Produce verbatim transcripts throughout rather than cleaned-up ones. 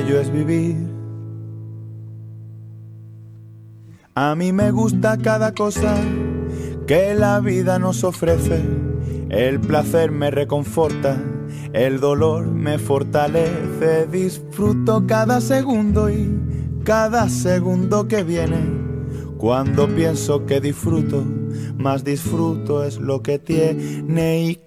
bello es vivir. A mí me gusta cada cosa que la vida nos ofrece. El placer me reconforta, el dolor me fortalece. Disfruto cada segundo y cada segundo que viene. Cuando pienso que disfruto, más disfruto es lo que tiene. Y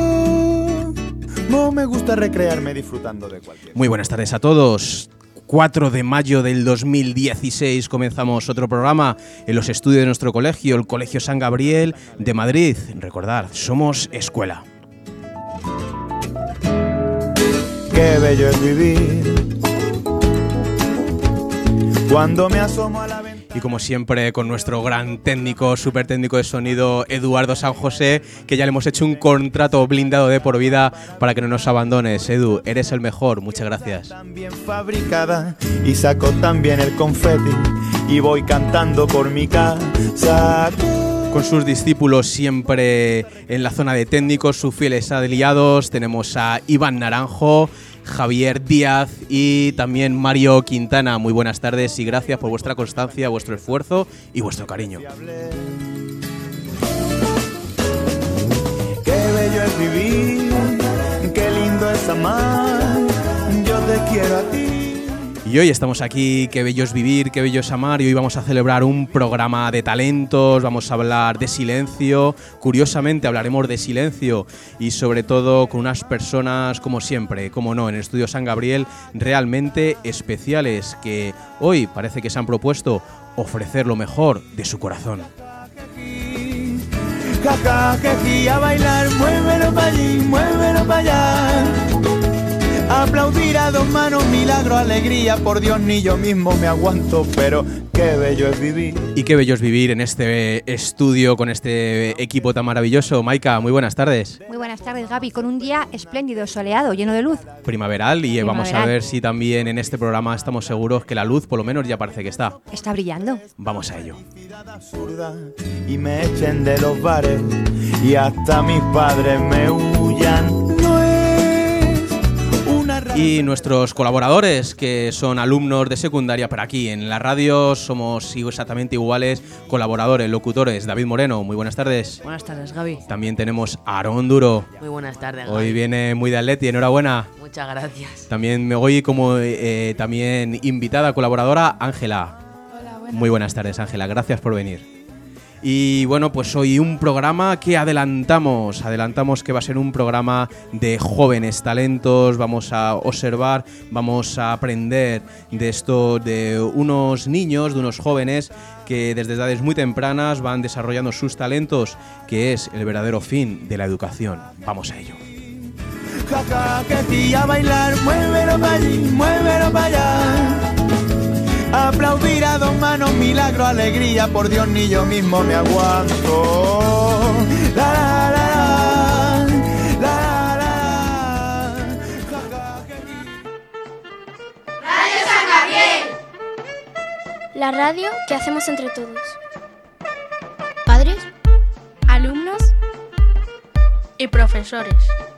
como me gusta recrearme disfrutando de cualquier... Muy buenas tardes a todos. cuatro de mayo del dos mil dieciséis comenzamos otro programa en los estudios de nuestro colegio, el Colegio San Gabriel de Madrid. Recordad, somos escuela. Qué bello es vivir. Cuando me asomo a la ventana. Y como siempre con nuestro gran técnico, súper técnico de sonido, Eduardo San José, que ya le hemos hecho un contrato blindado de por vida para que no nos abandones. Edu, eres el mejor, muchas gracias. También fabricada y saco también el confeti y voy cantando por mi casa. Con sus discípulos siempre en la zona de técnicos, sus fieles aliados, tenemos a Iván Naranjo, Javier Díaz y también Mario Quintana. Muy buenas tardes y gracias por vuestra constancia, vuestro esfuerzo y vuestro cariño. Qué bello es vivir, qué lindo es amar, yo te quiero a ti. Y hoy estamos aquí, qué bello es vivir, qué bello es amar, y hoy vamos a celebrar un programa de talentos, vamos a hablar de silencio, curiosamente hablaremos de silencio y sobre todo con unas personas, como siempre, como no, en el Estudio San Gabriel, realmente especiales, que hoy parece que se han propuesto ofrecer lo mejor de su corazón. A bailar, muévelo para allí, muévelo para allá. Aplaudir a dos manos, milagro, alegría, por Dios ni yo mismo me aguanto, pero qué bello es vivir. Y qué bello es vivir en este estudio con este equipo tan maravilloso. Maika, muy buenas tardes. Muy buenas tardes, Gaby, con un día espléndido, soleado, lleno de luz. Primaveral, y Primaveral. Vamos a ver si también en este programa estamos seguros que la luz por lo menos ya parece que está. Está brillando. Vamos a ello. Y me echen de los bares y hasta mis padres me huyan. Y nuestros colaboradores, que son alumnos de secundaria, pero aquí en la radio somos exactamente iguales, colaboradores, locutores. David Moreno, muy buenas tardes. Buenas tardes, Gaby. También tenemos a Aarón Duro. Muy buenas tardes, Gaby. Hoy viene muy de Atleti, enhorabuena. Muchas gracias. También me voy como eh, también invitada colaboradora, Ángela. Hola, buenas. Muy buenas tardes, Ángela, gracias por venir. Y bueno, pues hoy un programa que adelantamos, adelantamos que va a ser un programa de jóvenes talentos. Vamos a observar, vamos a aprender de esto, de unos niños, de unos jóvenes que desde edades muy tempranas van desarrollando sus talentos, que es el verdadero fin de la educación. Vamos a ello. A bailar, muévelo para allí, muévelo para allá. Aplaudir a dos manos, milagro, alegría, por Dios ni yo mismo me aguanto. La, la, la, la, la, la. Radio San Gabriel. La radio que hacemos entre todos. Padres, alumnos y profesores.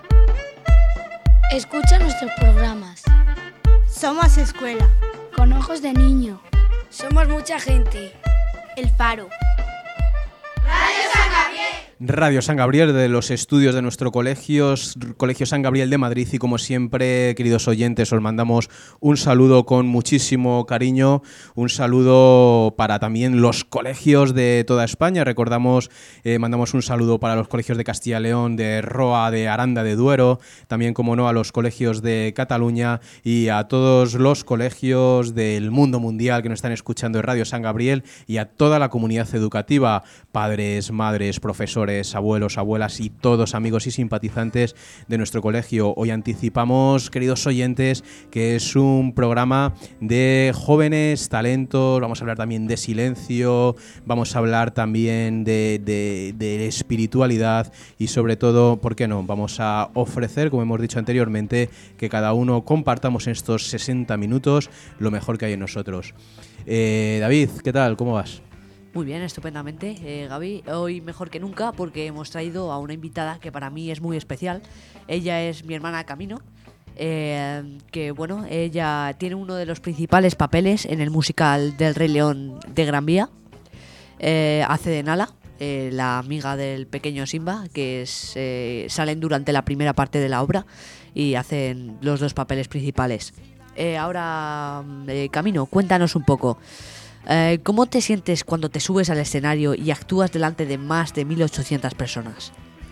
Escucha nuestros programas. Somos escuela. Con ojos de niño. Somos mucha gente. El Faro. Radio San Gabriel. Radio San Gabriel, de los estudios de nuestro colegio, Colegio San Gabriel de Madrid, y como siempre, queridos oyentes, os mandamos un saludo con muchísimo cariño, un saludo para también los colegios de toda España. Recordamos, eh, mandamos un saludo para los colegios de Castilla y León, de Roa, de Aranda de Duero, también, como no, a los colegios de Cataluña y a todos los colegios del mundo mundial que nos están escuchando en Radio San Gabriel, y a toda la comunidad educativa, padres, madres, profesores, abuelos, abuelas y todos amigos y simpatizantes de nuestro colegio. Hoy anticipamos, queridos oyentes, que es un programa de jóvenes talentos. Vamos a hablar también de silencio, vamos a hablar también de, de, de espiritualidad y sobre todo, ¿por qué no? Vamos a ofrecer, como hemos dicho anteriormente, que cada uno compartamos en estos sesenta minutos lo mejor que hay en nosotros. Eh, David, ¿qué tal? ¿Cómo vas? Muy bien, estupendamente, eh, Gaby. Hoy mejor que nunca porque hemos traído a una invitada que para mí es muy especial. Ella es mi hermana Camino eh, que bueno, ella tiene uno de los principales papeles en el musical del Rey León de Gran Vía. Eh, hace de Nala, eh, la amiga del pequeño Simba, que es, eh, salen durante la primera parte de la obra y hacen los dos papeles principales. Eh, ahora, eh, Camino, cuéntanos un poco. Eh, ¿Cómo te sientes cuando te subes al escenario y actúas delante de más de mil ochocientas personas?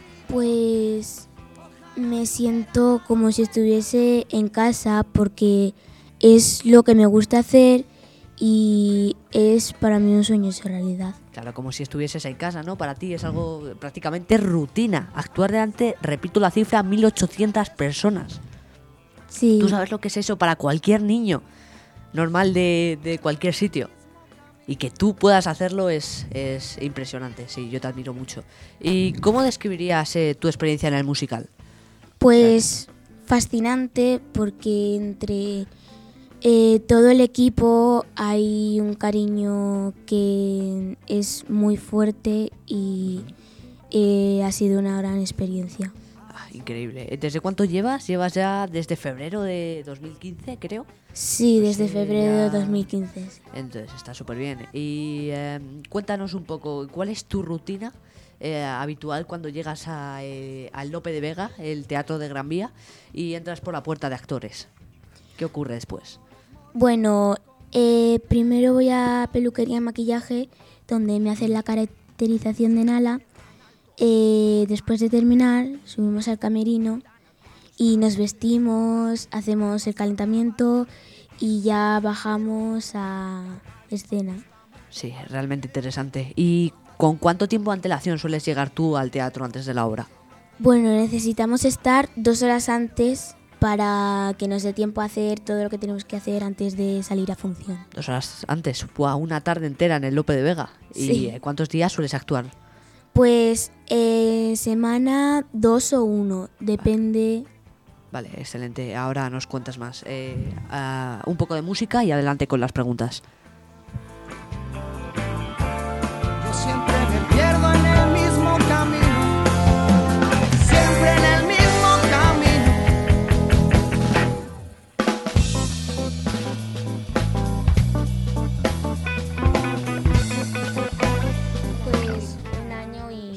Pues me siento como si estuviese en casa porque es lo que me gusta hacer y es para mí un sueño hecho realidad. Claro, como si estuvieses en casa, ¿no? Para ti es algo prácticamente rutina. Actuar delante, repito la cifra, mil ochocientas personas. Sí. Tú sabes lo que es eso para cualquier niño normal de, de cualquier sitio. Y que tú puedas hacerlo es, es impresionante, sí, yo te admiro mucho. ¿Y cómo describirías eh, tu experiencia en el musical? Pues fascinante porque entre eh, todo el equipo hay un cariño que es muy fuerte y eh, ha sido una gran experiencia. Ah, increíble. ¿Desde cuánto llevas? ¿Llevas ya desde febrero de dos mil quince, creo? Sí, desde Sí, febrero ya. de dos mil quince. Entonces, está súper bien. Y eh, cuéntanos un poco, ¿cuál es tu rutina eh, habitual cuando llegas a, eh, al Lope de Vega, el Teatro de Gran Vía, y entras por la puerta de actores? ¿Qué ocurre después? Bueno, eh, primero voy a peluquería y maquillaje, donde me hacen la caracterización de Nala. Eh, después de terminar, subimos al camerino y nos vestimos, hacemos el calentamiento y ya bajamos a escena. Sí, realmente interesante. ¿Y con cuánto tiempo de antelación sueles llegar tú al teatro antes de la obra? Bueno, necesitamos estar dos horas antes para que nos dé tiempo a hacer todo lo que tenemos que hacer antes de salir a función. Dos horas antes, Buah, una tarde entera en el Lope de Vega. Sí. ¿Y cuántos días sueles actuar? Pues eh, semana dos o uno, depende. Vale, excelente. Ahora nos cuentas más. Eh, uh, un poco de música y adelante con las preguntas. Yo siempre me pierdo en el mismo camino, siempre en el mismo camino. Pues un año y...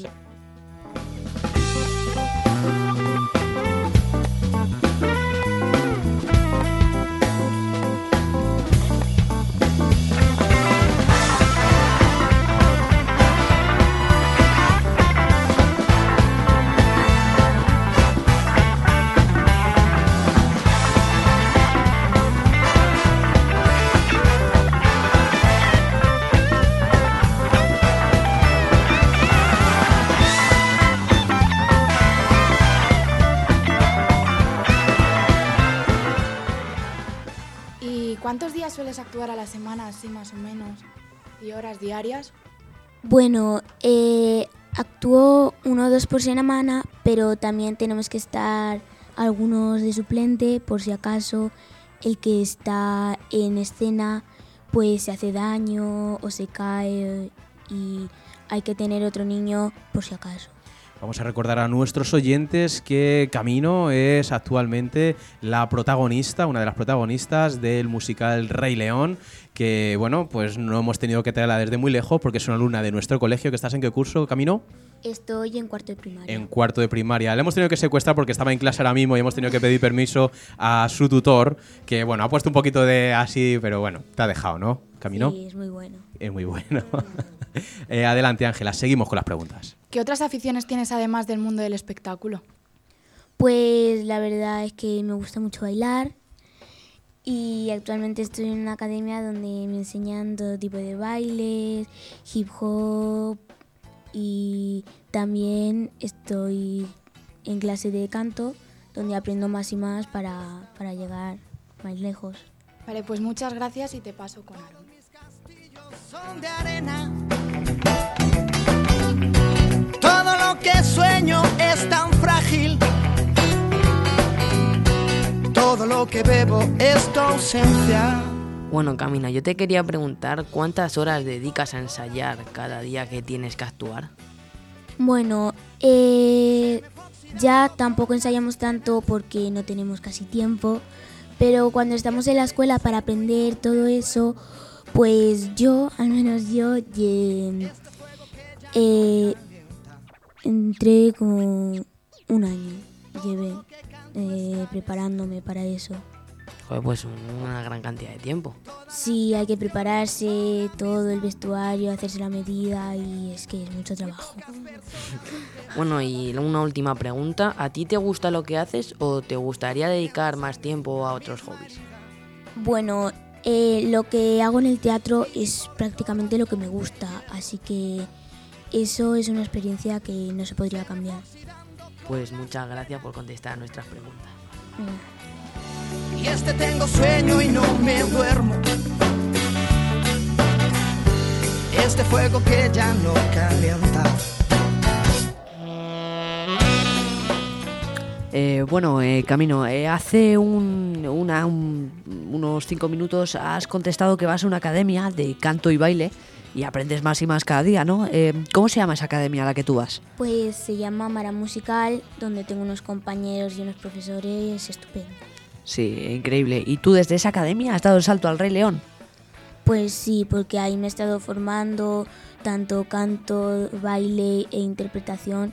¿Y cuántos días sueles actuar a la semana, así más o menos? ¿Y horas diarias? Bueno, eh, actúo uno o dos por semana, pero también tenemos que estar algunos de suplente por si acaso el que está en escena pues se hace daño o se cae y hay que tener otro niño por si acaso. Vamos a recordar a nuestros oyentes que Camino es actualmente la protagonista, una de las protagonistas del musical Rey León, que bueno, pues no hemos tenido que traerla desde muy lejos porque es una alumna de nuestro colegio. ¿Que estás en qué curso, Camino? Estoy en cuarto de primaria. En cuarto de primaria. Le hemos tenido que secuestrar porque estaba en clase ahora mismo y hemos tenido que pedir permiso a su tutor, que bueno, ha puesto un poquito de así, pero bueno, te ha dejado, ¿no, Camino? Sí, es muy bueno. Es muy bueno. eh, adelante, Ángela, seguimos con las preguntas. ¿Qué otras aficiones tienes además del mundo del espectáculo? Pues la verdad es que me gusta mucho bailar y actualmente estoy en una academia donde me enseñan todo tipo de bailes, hip hop y también estoy en clase de canto donde aprendo más y más para, para llegar más lejos. Vale, pues muchas gracias y te paso con Aaron. Son de arena. Todo lo que sueño es tan frágil. Todo lo que bebo es tu ausencia. Bueno, Camina, yo te quería preguntar cuántas horas dedicas a ensayar cada día que tienes que actuar. Bueno, eh, Ya tampoco ensayamos tanto porque no tenemos casi tiempo, pero cuando estamos en la escuela para aprender todo eso, pues yo, al menos yo, eh, eh, entré como un año, llevé eh, preparándome para eso. Joder, pues una gran cantidad de tiempo. Sí, hay que prepararse, todo el vestuario, hacerse la medida y es que es mucho trabajo. Bueno, y una última pregunta. ¿A ti te gusta lo que haces o te gustaría dedicar más tiempo a otros hobbies? Bueno, eh, lo que hago en el teatro es prácticamente lo que me gusta, así que eso es una experiencia que no se podría cambiar. Pues muchas gracias por contestar a nuestras preguntas. Mm. Y este tengo sueño y no me duermo. Este fuego que ya no calienta. Eh, bueno, eh, Camino, eh, hace un, una, un, unos cinco minutos has contestado que vas a una academia de canto y baile y aprendes más y más cada día, ¿no? Eh, ¿Cómo se llama esa academia a la que tú vas? Pues se llama Mara Musical, donde tengo unos compañeros y unos profesores estupendos. Sí, increíble. ¿Y tú desde esa academia has dado el salto al Rey León? Pues sí, porque ahí me he estado formando tanto canto, baile e interpretación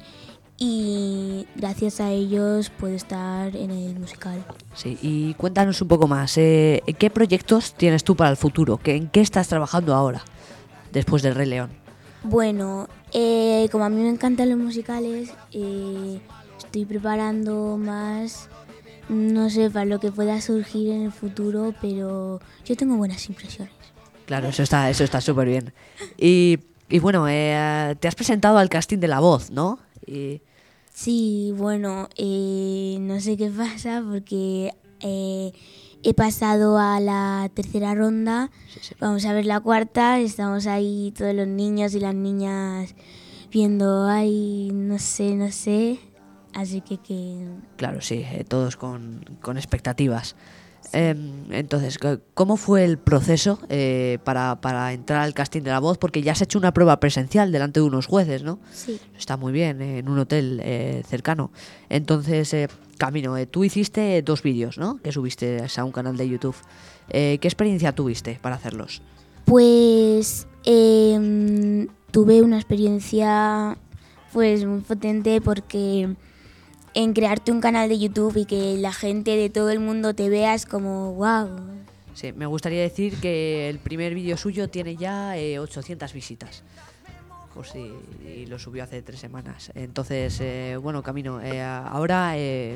y gracias a ellos puedo estar en el musical. Sí, y cuéntanos un poco más. Eh, ¿Qué proyectos tienes tú para el futuro? ¿Qué, ¿En qué estás trabajando ahora, después del Rey León? Bueno, eh, como a mí me encantan los musicales, eh, estoy preparando más... No sé, para lo que pueda surgir en el futuro, pero yo tengo buenas impresiones. Claro, eso está eso está súper bien. Y, y bueno, eh, te has presentado al casting de La Voz, ¿no? Y... Sí, bueno, eh, no sé qué pasa porque eh, he pasado a la tercera ronda, Sí, sí. Vamos a ver la cuarta, estamos ahí todos los niños y las niñas viendo, ay, no sé, no sé... Así que... que... Claro, sí, eh, todos con, con expectativas. Eh, entonces, ¿cómo fue el proceso eh, para, para entrar al casting de La Voz? Porque ya has hecho una prueba presencial delante de unos jueces, ¿no? Sí. Está muy bien, eh, en un hotel eh, cercano. Entonces, eh, Camino, eh, tú hiciste dos vídeos, ¿no? Que subiste a un canal de YouTube. Eh, ¿Qué experiencia tuviste para hacerlos? Pues eh, tuve una experiencia pues muy potente porque... En crearte un canal de YouTube y que la gente de todo el mundo te vea es como wow. Sí, me gustaría decir que el primer vídeo suyo tiene ya eh, ochocientas visitas. Por si y lo subió hace tres semanas. Entonces, eh, bueno, Camino, eh, ahora eh,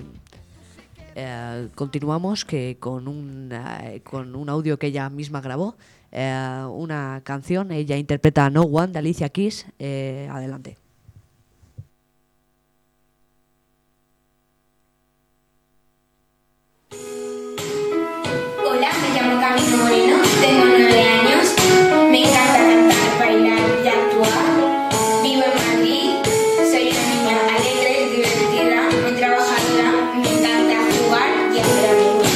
eh, continuamos que con un, eh, con un audio que ella misma grabó, eh, una canción, ella interpreta No One de Alicia Keys. Eh, adelante. Hola, me llamo Camino Moreno, tengo nueve años, me encanta cantar, bailar y actuar. Vivo en Madrid, soy una niña alegre, divertida, muy trabajadora, me encanta jugar y hacer amigos.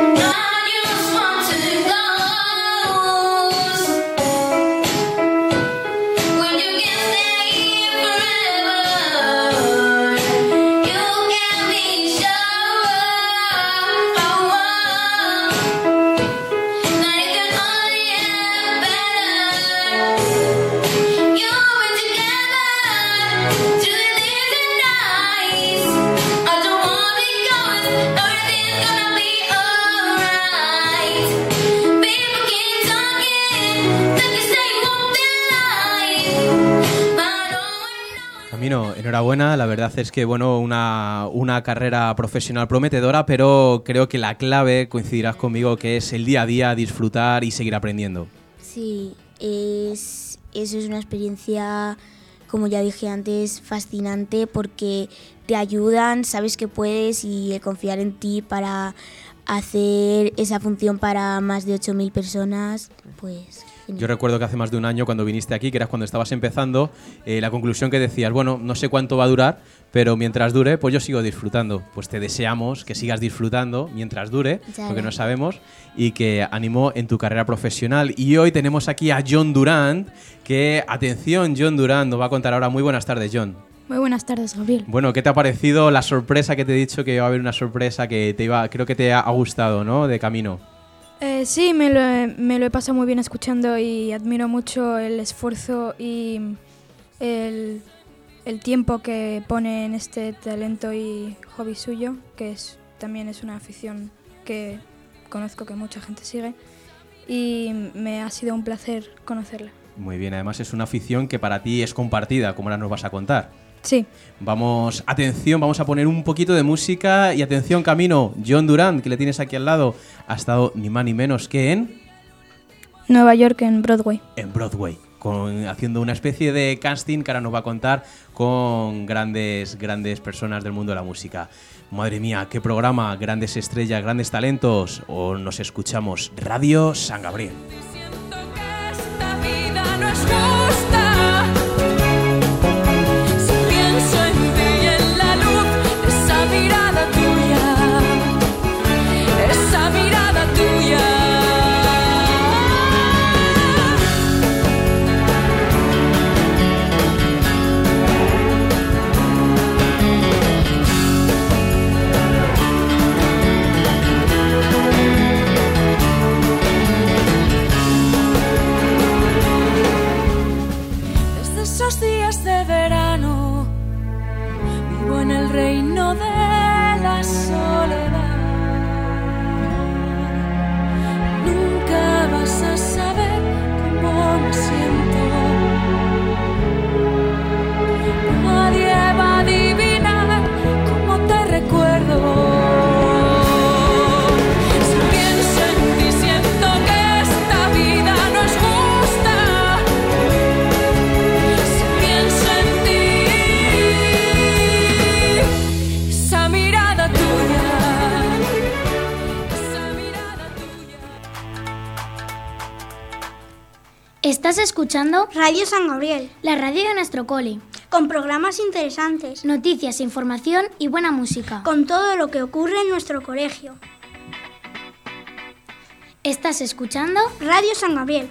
Camino, enhorabuena, la verdad es que bueno, una, una carrera profesional prometedora, pero creo que la clave, coincidirás conmigo, que es el día a día, disfrutar y seguir aprendiendo. Sí, es, eso es una experiencia, como ya dije antes, fascinante porque te ayudan, sabes que puedes y el confiar en ti para hacer esa función para más de ocho mil personas, pues... Yo recuerdo que hace más de un año cuando viniste aquí, que eras cuando estabas empezando, eh, la conclusión que decías, bueno, no sé cuánto va a durar, pero mientras dure, pues yo sigo disfrutando. Pues te deseamos que sigas disfrutando mientras dure, Muchas porque no gracias. sabemos, y que animó en tu carrera profesional. Y hoy tenemos aquí a John Durant, que, atención, John Durant nos va a contar ahora. Muy buenas tardes, John. Muy buenas tardes, Gabriel. Bueno, ¿qué te ha parecido la sorpresa que te he dicho que iba a haber una sorpresa que te iba, creo que te ha gustado, ¿no? De camino. Eh, sí, me lo, he, me lo he pasado muy bien escuchando y admiro mucho el esfuerzo y el, el tiempo que pone en este talento y hobby suyo, que es también es una afición que conozco que mucha gente sigue y me ha sido un placer conocerla. Muy bien, además es una afición que para ti es compartida, como ahora nos vas a contar. Sí. Vamos, atención, vamos a poner un poquito de música y atención, camino. John Durand, que le tienes aquí al lado, ha estado ni más ni menos que en... Nueva York, en Broadway. En Broadway, con, haciendo una especie de casting que ahora nos va a contar con grandes, grandes personas del mundo de la música. Madre mía, qué programa, grandes estrellas, grandes talentos. O nos escuchamos Radio San Gabriel. Siento que esta vida no es justa. Días de verano vivo en el reino de la soledad. Nunca vas a saber cómo me siento. Nadie va a adivinar cómo te recuerdo. Si pienso en ti siento que esta vida no es justa. Estás escuchando Radio San Gabriel, la radio de nuestro cole, con programas interesantes, noticias, información y buena música, con todo lo que ocurre en nuestro colegio. Estás escuchando Radio San Gabriel.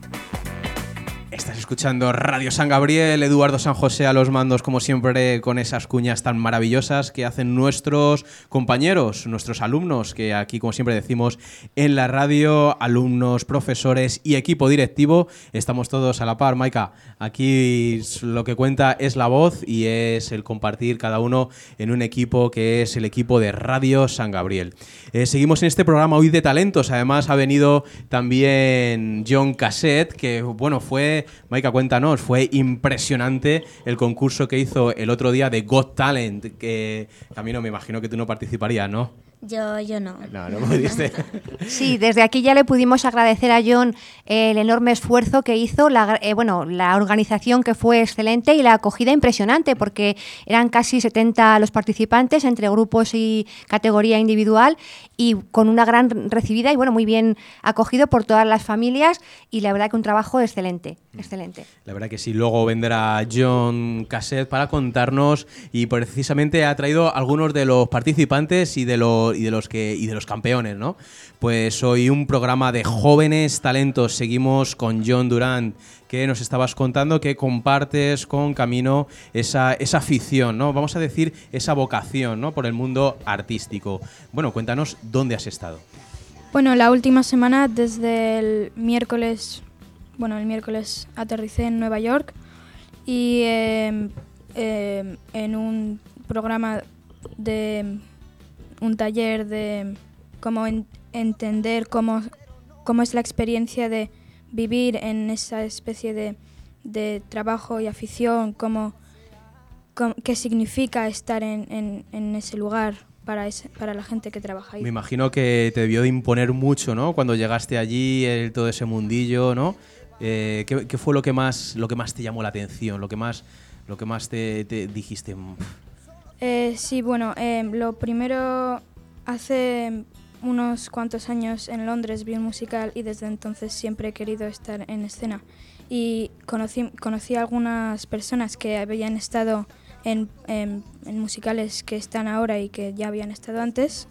Estás escuchando Radio San Gabriel, Eduardo San José a los mandos, como siempre, con esas cuñas tan maravillosas que hacen nuestros compañeros, nuestros alumnos, que aquí, como siempre decimos, en la radio, alumnos, profesores y equipo directivo, estamos todos a la par. Maika, aquí lo que cuenta es la voz y es el compartir cada uno en un equipo que es el equipo de Radio San Gabriel. Eh, seguimos en este programa hoy de talentos, además ha venido también John Cassette, que bueno, fue... Maika, cuéntanos, fue impresionante el concurso que hizo el otro día de Got Talent, que Camino, me imagino que tú no participarías, ¿no? Yo, yo no. No, no pudiste. Sí, desde aquí ya le pudimos agradecer a John el enorme esfuerzo que hizo, la, eh, bueno, la organización que fue excelente y la acogida impresionante, porque eran casi setenta los participantes entre grupos y categoría individual y con una gran recibida y bueno, muy bien acogido por todas las familias y la verdad que un trabajo excelente, excelente. La verdad que sí, luego vendrá John Cassette para contarnos y precisamente ha traído algunos de los participantes y de los y de los que y de los campeones, ¿no? Pues hoy un programa de jóvenes talentos. Seguimos con John Durand, que nos estabas contando que compartes con Camino esa, esa afición, ¿no? Vamos a decir esa vocación, ¿no? Por el mundo artístico. Bueno, cuéntanos dónde has estado. Bueno, la última semana desde el miércoles, bueno, el miércoles aterricé en Nueva York y eh, eh, en un programa de un taller de cómo en, entender cómo, cómo es la experiencia de vivir en esa especie de, de trabajo y afición, cómo, cómo, qué significa estar en, en, en ese lugar para, ese, para la gente que trabaja ahí. Me imagino que te debió de imponer mucho, ¿no? Cuando llegaste allí, el, todo ese mundillo, ¿no? Eh, ¿qué, ¿Qué fue lo que más lo que más te llamó la atención? Lo que más, lo que más te, te dijiste... Eh, sí, bueno, eh, lo primero, hace unos cuantos años en Londres vi un musical y desde entonces siempre he querido estar en escena. Y conocí, conocí a algunas personas que habían estado en, en, en musicales que están ahora y que ya habían estado antes.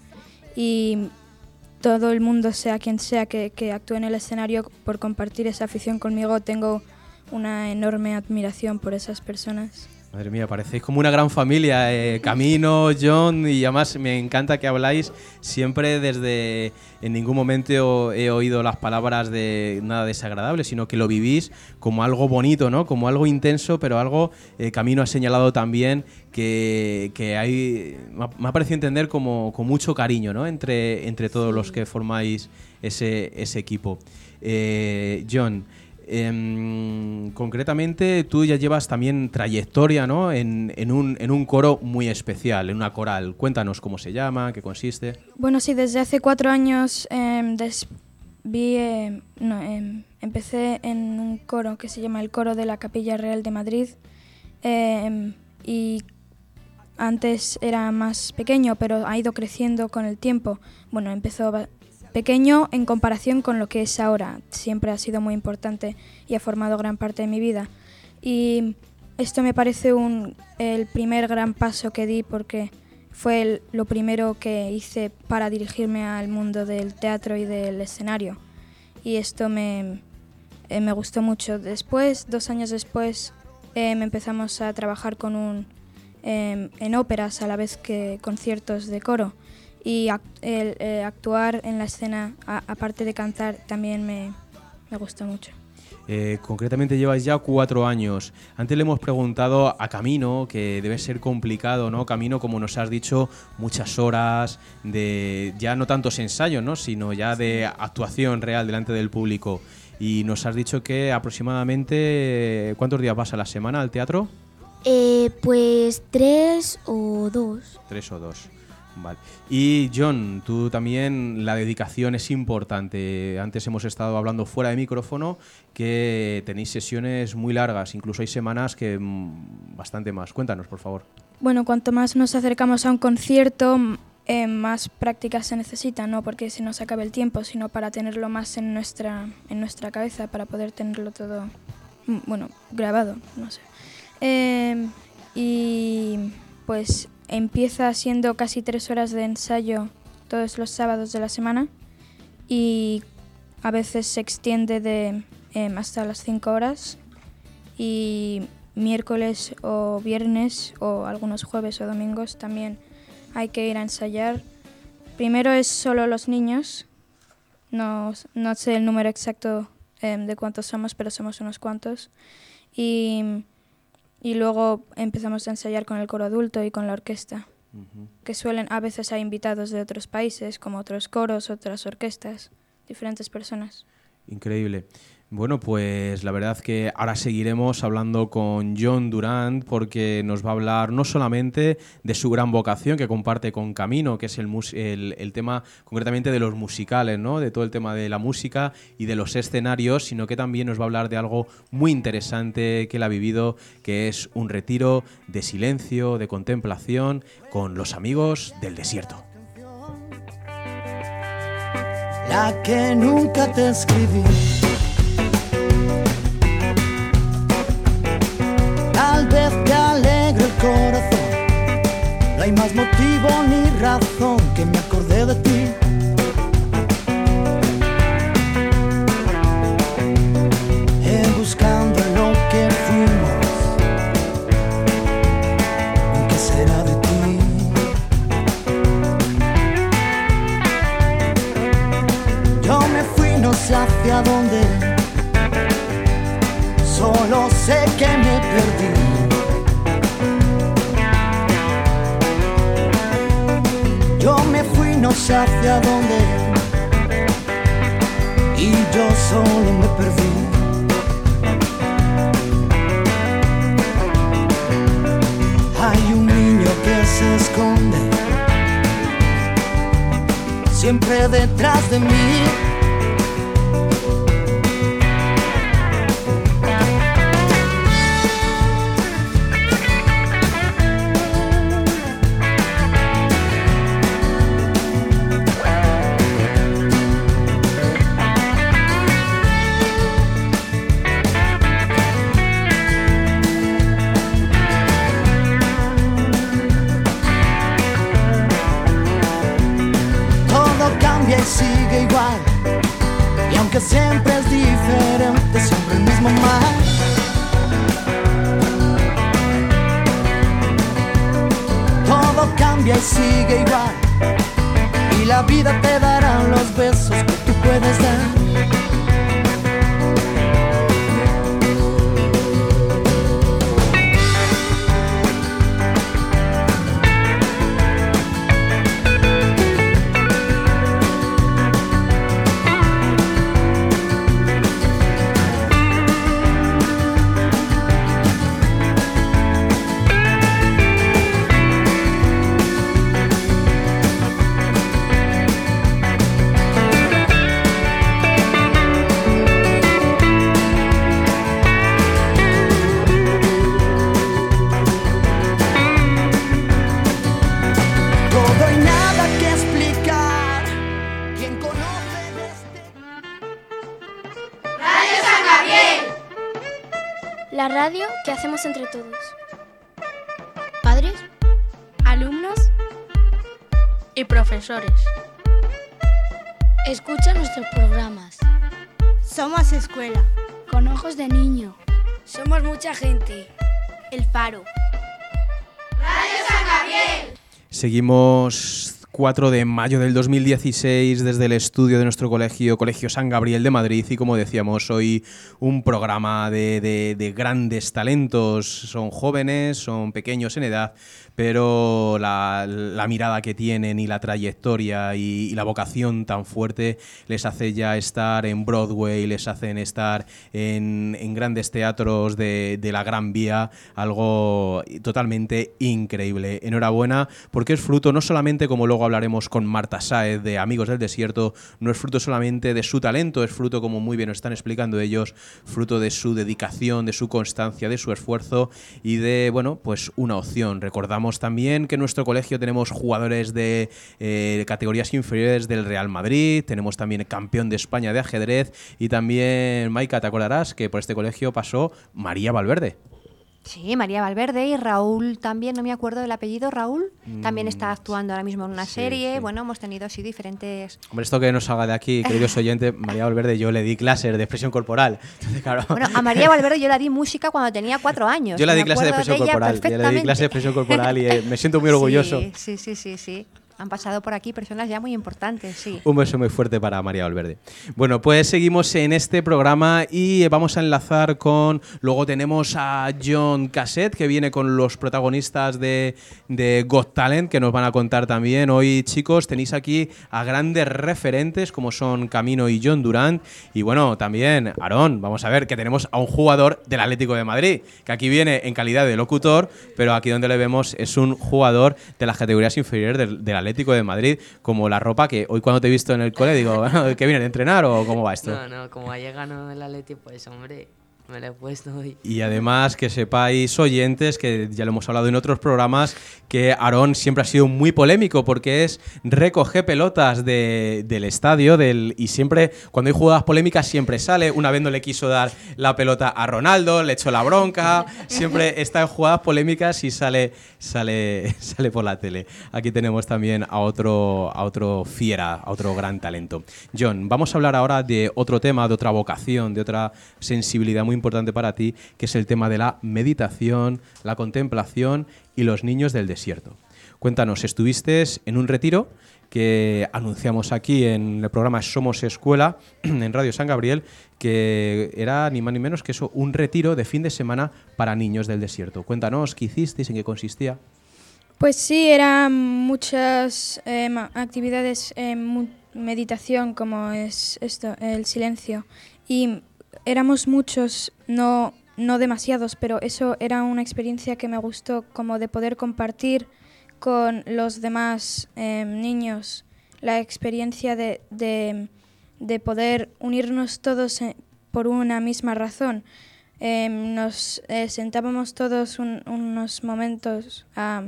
Y todo el mundo, sea quien sea que, que actúe en el escenario, por compartir esa afición conmigo, tengo una enorme admiración por esas personas. Madre mía, parecéis como una gran familia, eh, Camino, John, y además me encanta que habláis siempre desde... En ningún momento he oído las palabras de nada desagradable, sino que lo vivís como algo bonito, ¿no? Como algo intenso, pero algo... Eh, Camino ha señalado también que, que hay... Me ha parecido entender como con mucho cariño, ¿no? Entre, entre todos los que formáis ese, ese equipo. Eh, John... Eh, concretamente, tú ya llevas también trayectoria, ¿no? en, en, un, en un coro muy especial, en una coral. Cuéntanos cómo se llama, qué consiste. Bueno, sí, desde hace cuatro años eh, des, vi, eh, no, eh, empecé en un coro que se llama el Coro de la Capilla Real de Madrid eh, y antes era más pequeño, pero ha ido creciendo con el tiempo. Bueno, empezó pequeño en comparación con lo que es ahora. Siempre ha sido muy importante y ha formado gran parte de mi vida. Y esto me parece un, el primer gran paso que di porque fue el, lo primero que hice para dirigirme al mundo del teatro y del escenario. Y esto me, eh, me gustó mucho. Después, dos años después, eh, empezamos a trabajar con un, eh, en óperas a la vez que conciertos de coro. Y act el, eh, actuar en la escena, a aparte de cantar, también me, me gustó mucho. Eh, concretamente lleváis ya cuatro años. Antes le hemos preguntado a Camino, que debe ser complicado, ¿no? Camino, como nos has dicho, muchas horas de ya no tantos ensayos, ¿no? Sino ya de actuación real delante del público. Y nos has dicho que aproximadamente, ¿cuántos días vas a la semana al teatro? Eh, pues tres o dos. Tres o dos. Vale. Y John, tú también, la dedicación es importante. Antes hemos estado hablando fuera de micrófono que tenéis sesiones muy largas, incluso hay semanas que mmm, bastante más. Cuéntanos, por favor. Bueno, cuanto más nos acercamos a un concierto, eh, más prácticas se necesitan, no porque se nos acabe el tiempo, sino para tenerlo más en nuestra, en nuestra cabeza, para poder tenerlo todo, bueno, grabado, no sé. Eh, y pues... Empieza siendo casi tres horas de ensayo todos los sábados de la semana y a veces se extiende de eh, hasta las cinco horas y miércoles o viernes o algunos jueves o domingos también hay que ir a ensayar. Primero es solo los niños, no, no sé el número exacto eh, de cuántos somos, pero somos unos cuantos y... Y luego empezamos a ensayar con el coro adulto y con la orquesta, uh-huh. que suelen, a veces hay invitados de otros países, como otros coros, otras orquestas, diferentes personas. Increíble. Bueno, pues la verdad que ahora seguiremos hablando con John Durand porque nos va a hablar no solamente de su gran vocación que comparte con Camino, que es el, mus- el, el tema concretamente de los musicales, ¿no? De todo el tema de la música y de los escenarios, sino que también nos va a hablar de algo muy interesante que él ha vivido, que es un retiro de silencio, de contemplación con los amigos del desierto. La que nunca te escribí, tal vez te alegre el corazón, no hay más motivo ni razón que me acordé de ti. En buscando lo que fuimos, ¿qué será de ti? Yo me fui no sé hacia dónde, solo sé que me perdí. Yo me fui no sé hacia dónde y yo solo me perdí. Hay un niño que se esconde siempre detrás de mí. Sigue igual, y aunque siempre es diferente, siempre el mismo mal. cambia y sigue igual. Y la vida te dará los besos que tú puedes dar. La radio que hacemos entre todos. Padres, alumnos y profesores. Escucha nuestros programas. Somos escuela. Con ojos de niño. Somos mucha gente. El Faro. Radio San Gabriel. Seguimos cuatro de mayo del dos mil dieciséis desde el estudio de nuestro colegio, Colegio San Gabriel de Madrid, y como decíamos, hoy un programa de, de, de grandes talentos. Son jóvenes, son pequeños en edad, pero la, la mirada que tienen y la trayectoria y, y la vocación tan fuerte les hace ya estar en Broadway, les hacen estar en, en grandes teatros de, de la Gran Vía, algo totalmente increíble. Enhorabuena, porque es fruto no solamente, como luego hablaremos con Marta Sáez de Amigos del Desierto, no es fruto solamente de su talento, es fruto, como muy bien nos están explicando ellos, fruto de su dedicación, de su constancia, de su esfuerzo y de, bueno, pues una opción. Recordamos también que en nuestro colegio tenemos jugadores de eh, categorías inferiores del Real Madrid, tenemos también campeón de España de ajedrez y también, Maika, te acordarás que por este colegio pasó María Valverde. Sí, María Valverde y Raúl también, no me acuerdo del apellido, Raúl, mm, también está actuando ahora mismo en una sí, serie, sí. Bueno, hemos tenido así diferentes... Hombre, esto que nos salga de aquí, queridos oyentes, María Valverde, yo le di clases de expresión corporal. Entonces, claro. Bueno, a María Valverde yo la di música cuando tenía cuatro años. Yo le di me clase de acuerdo expresión ella corporal, yo le di clase de expresión corporal y eh, me siento muy orgulloso. Sí, sí, sí, sí, sí. Han pasado por aquí personas ya muy importantes, sí. Un beso muy fuerte para María Valverde. Bueno, pues seguimos en este programa y vamos a enlazar con... Luego tenemos a John Cassette, que viene con los protagonistas de, de Got Talent, que nos van a contar también. Hoy, chicos, tenéis aquí a grandes referentes como son Camino y John Durant. Y bueno, también, Aarón, vamos a ver que tenemos a un jugador del Atlético de Madrid, que aquí viene en calidad de locutor, pero aquí donde le vemos es un jugador de las categorías inferiores del, del Atlético de Madrid, como la ropa que hoy cuando te he visto en el cole digo, bueno, ¿que vienen a entrenar o cómo va esto? No, no, como ayer ganó el Atleti, pues hombre, me lo he puesto hoy. Y además que sepáis, oyentes, que ya lo hemos hablado en otros programas, que Aarón siempre ha sido muy polémico porque es recoge pelotas de, del estadio del, y siempre, cuando hay jugadas polémicas, siempre sale. Una vez no le quiso dar la pelota a Ronaldo, le echó la bronca, siempre está en jugadas polémicas y sale, sale, sale por la tele. Aquí tenemos también a otro, a otro fiera, a otro gran talento. John, vamos a hablar ahora de otro tema, de otra vocación, de otra sensibilidad muy importante para ti, que es el tema de la meditación, la contemplación y los niños del desierto. Cuéntanos, estuviste en un retiro que anunciamos aquí en el programa Somos Escuela, en Radio San Gabriel, que era ni más ni menos que eso, un retiro de fin de semana para niños del desierto. Cuéntanos, ¿qué hicisteis? ¿En qué consistía? Pues sí, eran muchas eh, actividades, eh, mu- meditación, como es esto, el silencio, y éramos muchos, no, no demasiados, pero eso era una experiencia que me gustó, como de poder compartir con los demás eh, niños la experiencia de, de, de poder unirnos todos eh, por una misma razón. Eh, nos eh, sentábamos todos un, unos momentos a,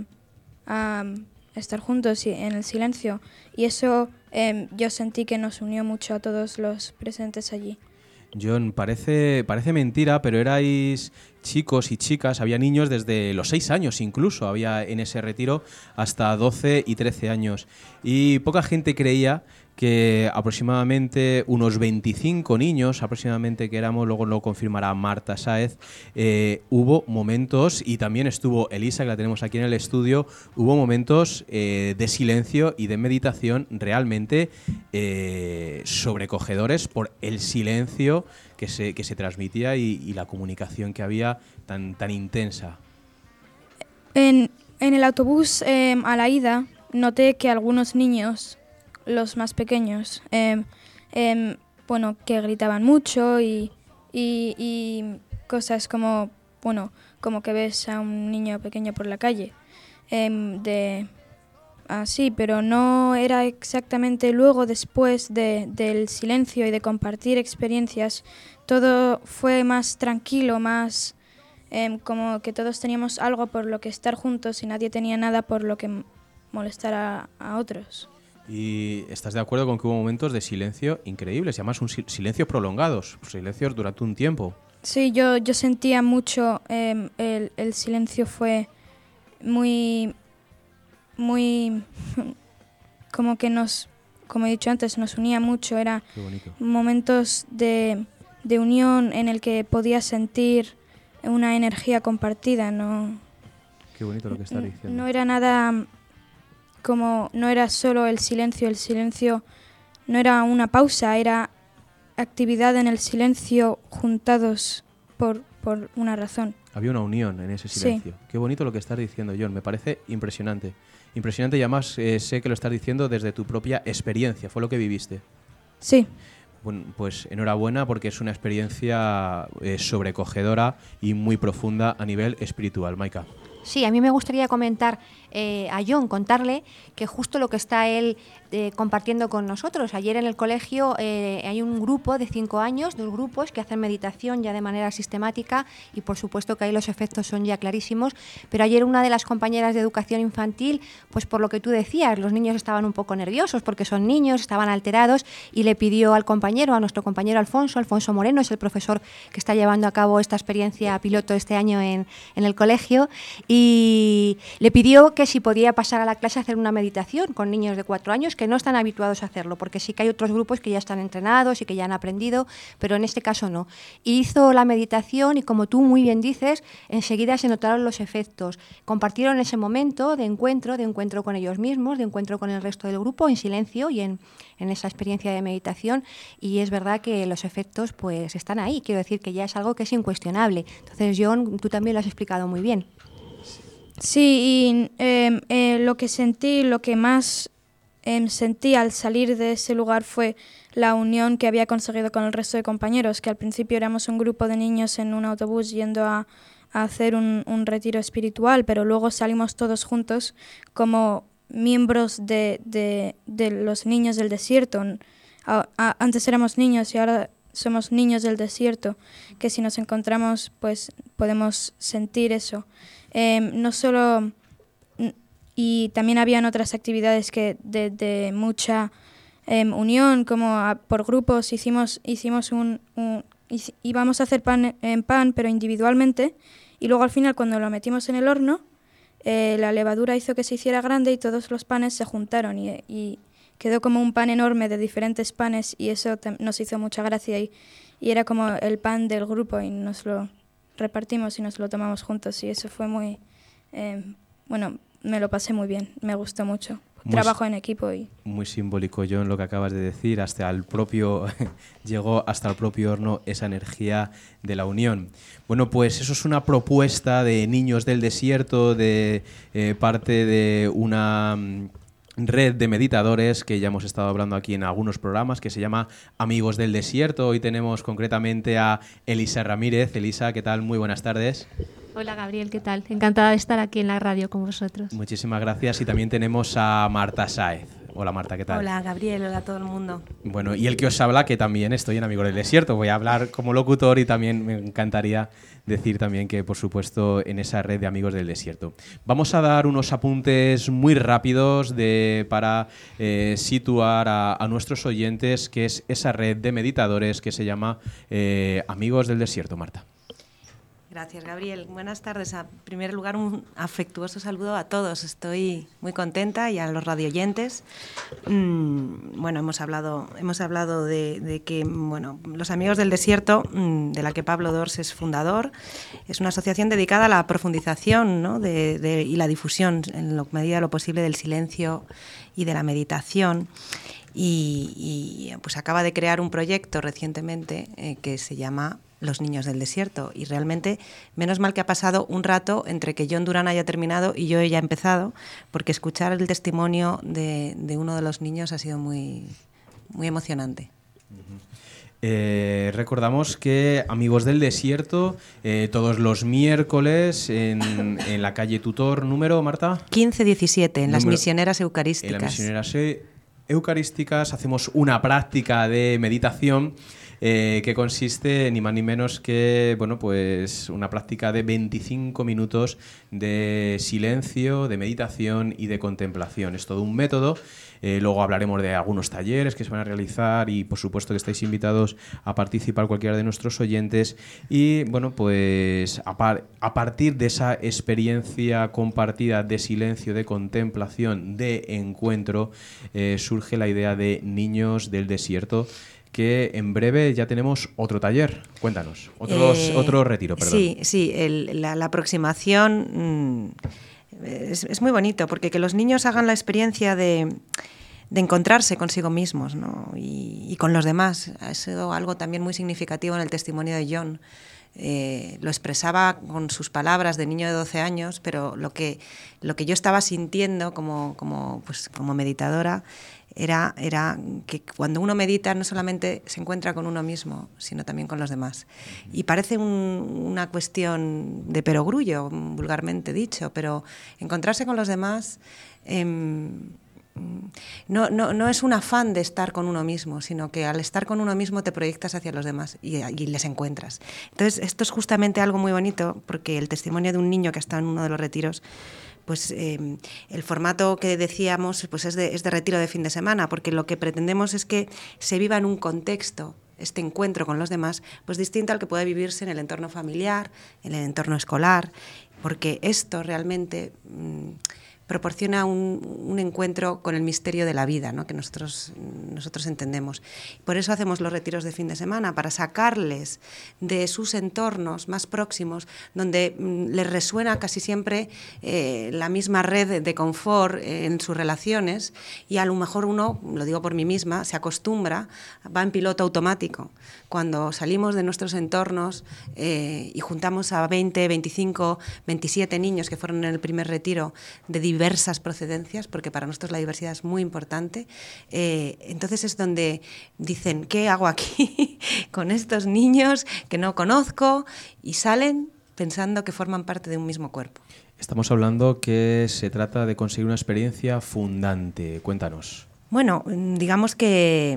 a estar juntos y en el silencio, y eso eh, yo sentí que nos unió mucho a todos los presentes allí. John, parece, parece mentira, pero erais chicos y chicas, había niños desde los seis años incluso, había en ese retiro hasta doce y trece años. Y poca gente creía que aproximadamente unos veinticinco niños, aproximadamente que éramos, luego lo confirmará Marta Sáez, eh, hubo momentos, y también estuvo Elisa, que la tenemos aquí en el estudio, hubo momentos eh, de silencio y de meditación realmente eh, sobrecogedores por el silencio que se, que se transmitía y, y la comunicación que había tan, tan intensa. En, en el autobús eh, a la ida noté que algunos niños, los más pequeños, eh, eh, bueno, que gritaban mucho y, y, y cosas como, bueno, como que ves a un niño pequeño por la calle, eh, de así, pero no era exactamente luego, después de, del silencio y de compartir experiencias, todo fue más tranquilo, más eh, como que todos teníamos algo por lo que estar juntos y nadie tenía nada por lo que molestar a, a otros. ¿Y estás de acuerdo con que hubo momentos de silencio increíbles, y además un silencio prolongados, silencios durante un tiempo? Sí, yo, yo sentía mucho, eh, el, el silencio fue muy, muy, como que nos, como he dicho antes, nos unía mucho, era momentos de, de unión en el que podía sentir una energía compartida, no. Qué bonito lo que estás diciendo. No era nada... como no era solo el silencio, el silencio no era una pausa, era actividad en el silencio juntados por, por una razón. Había una unión en ese silencio. Sí. Qué bonito lo que estás diciendo, John, me parece impresionante. Impresionante, y además eh, sé que lo estás diciendo desde tu propia experiencia, fue lo que viviste. Sí. Bueno, pues enhorabuena, porque es una experiencia eh, sobrecogedora y muy profunda a nivel espiritual. Maika. Sí, a mí me gustaría comentar eh, a John, contarle que justo lo que está él eh, compartiendo con nosotros. Ayer en el colegio eh, hay un grupo de cinco años, dos grupos que hacen meditación ya de manera sistemática, y por supuesto que ahí los efectos son ya clarísimos, pero ayer una de las compañeras de educación infantil, pues por lo que tú decías, los niños estaban un poco nerviosos porque son niños, estaban alterados, y le pidió al compañero, a nuestro compañero Alfonso, Alfonso Moreno, es el profesor que está llevando a cabo esta experiencia piloto este año en, en el colegio, y le pidió que si podía pasar a la clase a hacer una meditación con niños de cuatro años que no están habituados a hacerlo, porque sí que hay otros grupos que ya están entrenados y que ya han aprendido, pero en este caso no. Y hizo la meditación y, como tú muy bien dices, enseguida se notaron los efectos. Compartieron ese momento de encuentro, de encuentro con ellos mismos, de encuentro con el resto del grupo en silencio y en, en esa experiencia de meditación, y es verdad que los efectos pues están ahí. Quiero decir que ya es algo que es incuestionable. Entonces, John, tú también lo has explicado muy bien. Sí, y eh, eh, lo que sentí, lo que más eh, sentí al salir de ese lugar fue la unión que había conseguido con el resto de compañeros, que al principio éramos un grupo de niños en un autobús yendo a, a hacer un, un retiro espiritual, pero luego salimos todos juntos como miembros de, de, de los niños del desierto. A, a, antes éramos niños y ahora somos niños del desierto, que si nos encontramos pues podemos sentir eso. Eh, no solo, y también habían otras actividades que de, de mucha eh, unión, como a, por grupos hicimos hicimos un, un íbamos a hacer pan en pan, pero individualmente, y luego al final cuando lo metimos en el horno, eh, la levadura hizo que se hiciera grande y todos los panes se juntaron y, y quedó como un pan enorme de diferentes panes, y eso nos hizo mucha gracia, y, y era como el pan del grupo y nos lo repartimos y nos lo tomamos juntos, y eso fue muy, eh, bueno, me lo pasé muy bien, me gustó mucho. Muy Trabajo en equipo y... Muy simbólico, John, lo que acabas de decir, hasta el propio, llegó hasta el propio horno esa energía de la unión. Bueno, pues eso es una propuesta de Niños del Desierto, de eh, parte de una red de meditadores que ya hemos estado hablando aquí en algunos programas, que se llama Amigos del Desierto. Hoy tenemos concretamente a Elisa Ramírez. Elisa, ¿qué tal? Muy buenas tardes. Hola Gabriel, ¿qué tal? Encantada de estar aquí en la radio con vosotros. Muchísimas gracias. Y también tenemos a Marta Sáez. Hola Marta, ¿qué tal? Hola Gabriel, hola a todo el mundo. Bueno, y el que os habla, que también estoy en Amigos del Desierto. Voy a hablar como locutor y también me encantaría decir también que, por supuesto, en esa red de Amigos del Desierto. Vamos a dar unos apuntes muy rápidos de, para eh, situar a, a nuestros oyentes qué es esa red de meditadores que se llama eh, Amigos del Desierto. Marta. Gracias, Gabriel. Buenas tardes. En primer lugar, un afectuoso saludo a todos. Estoy muy contenta y a los radioyentes. Mm, bueno, hemos hablado, hemos hablado de, de que, bueno, Los Amigos del Desierto, mm, de la que Pablo Dors es fundador, es una asociación dedicada a la profundización, ¿no?, de, de, y la difusión, en la medida de lo posible, del silencio y de la meditación. Y, y pues acaba de crear un proyecto recientemente eh, que se llama Los Niños del Desierto, y realmente menos mal que ha pasado un rato entre que Jon Durán haya terminado y yo haya empezado, porque escuchar el testimonio de, de uno de los niños ha sido muy, muy emocionante. Uh-huh. Eh, recordamos que Amigos del Desierto, eh, todos los miércoles en, en la calle Tutor, número, Marta. quince diecisiete, en número, las misioneras eucarísticas. En las misioneras eucarísticas hacemos una práctica de meditación eh, que consiste ni más ni menos que, bueno, pues una práctica de veinticinco minutos de silencio, de meditación y de contemplación. Es todo un método. Eh, luego hablaremos de algunos talleres que se van a realizar y, por supuesto, que estáis invitados a participar cualquiera de nuestros oyentes. Y, bueno, pues a, par a partir de esa experiencia compartida de silencio, de contemplación, de encuentro, eh, surge la idea de Niños del Desierto, que en breve ya tenemos otro taller. Cuéntanos, otros, eh, otro retiro, perdón. Sí, sí, el, la, la aproximación... Mmm, Es, es muy bonito, porque que los niños hagan la experiencia de, de encontrarse consigo mismos, ¿no?, y, y con los demás. Ha sido algo también muy significativo en el testimonio de Jon. Eh, lo expresaba con sus palabras de niño de doce años, pero lo que, lo que yo estaba sintiendo como, como, pues, como meditadora Era, era que cuando uno medita no solamente se encuentra con uno mismo, sino también con los demás. Y parece un, una cuestión de perogrullo, vulgarmente dicho, pero encontrarse con los demás eh, no, no, no es un afán de estar con uno mismo, sino que al estar con uno mismo te proyectas hacia los demás y, y les encuentras. Entonces, esto es justamente algo muy bonito, porque el testimonio de un niño que ha estado en uno de los retiros, pues eh, el formato que decíamos pues es de, es de retiro de fin de semana, porque lo que pretendemos es que se viva en un contexto, este encuentro con los demás, pues distinto al que puede vivirse en el entorno familiar, en el entorno escolar, porque esto realmente mmm, proporciona un, un encuentro con el misterio de la vida, ¿no?, que nosotros, nosotros entendemos. Por eso hacemos los retiros de fin de semana, para sacarles de sus entornos más próximos, donde mm, les resuena casi siempre eh, la misma red de, de confort eh, en sus relaciones, y a lo mejor uno, lo digo por mí misma, se acostumbra, va en piloto automático. Cuando salimos de nuestros entornos eh, y juntamos a veinte, veinticinco, veintisiete niños que fueron en el primer retiro de diversas procedencias, porque para nosotros la diversidad es muy importante, eh, entonces es donde dicen, ¿qué hago aquí con estos niños que no conozco? Y salen pensando que forman parte de un mismo cuerpo. Estamos hablando que se trata de conseguir una experiencia fundante. Cuéntanos. Bueno, digamos que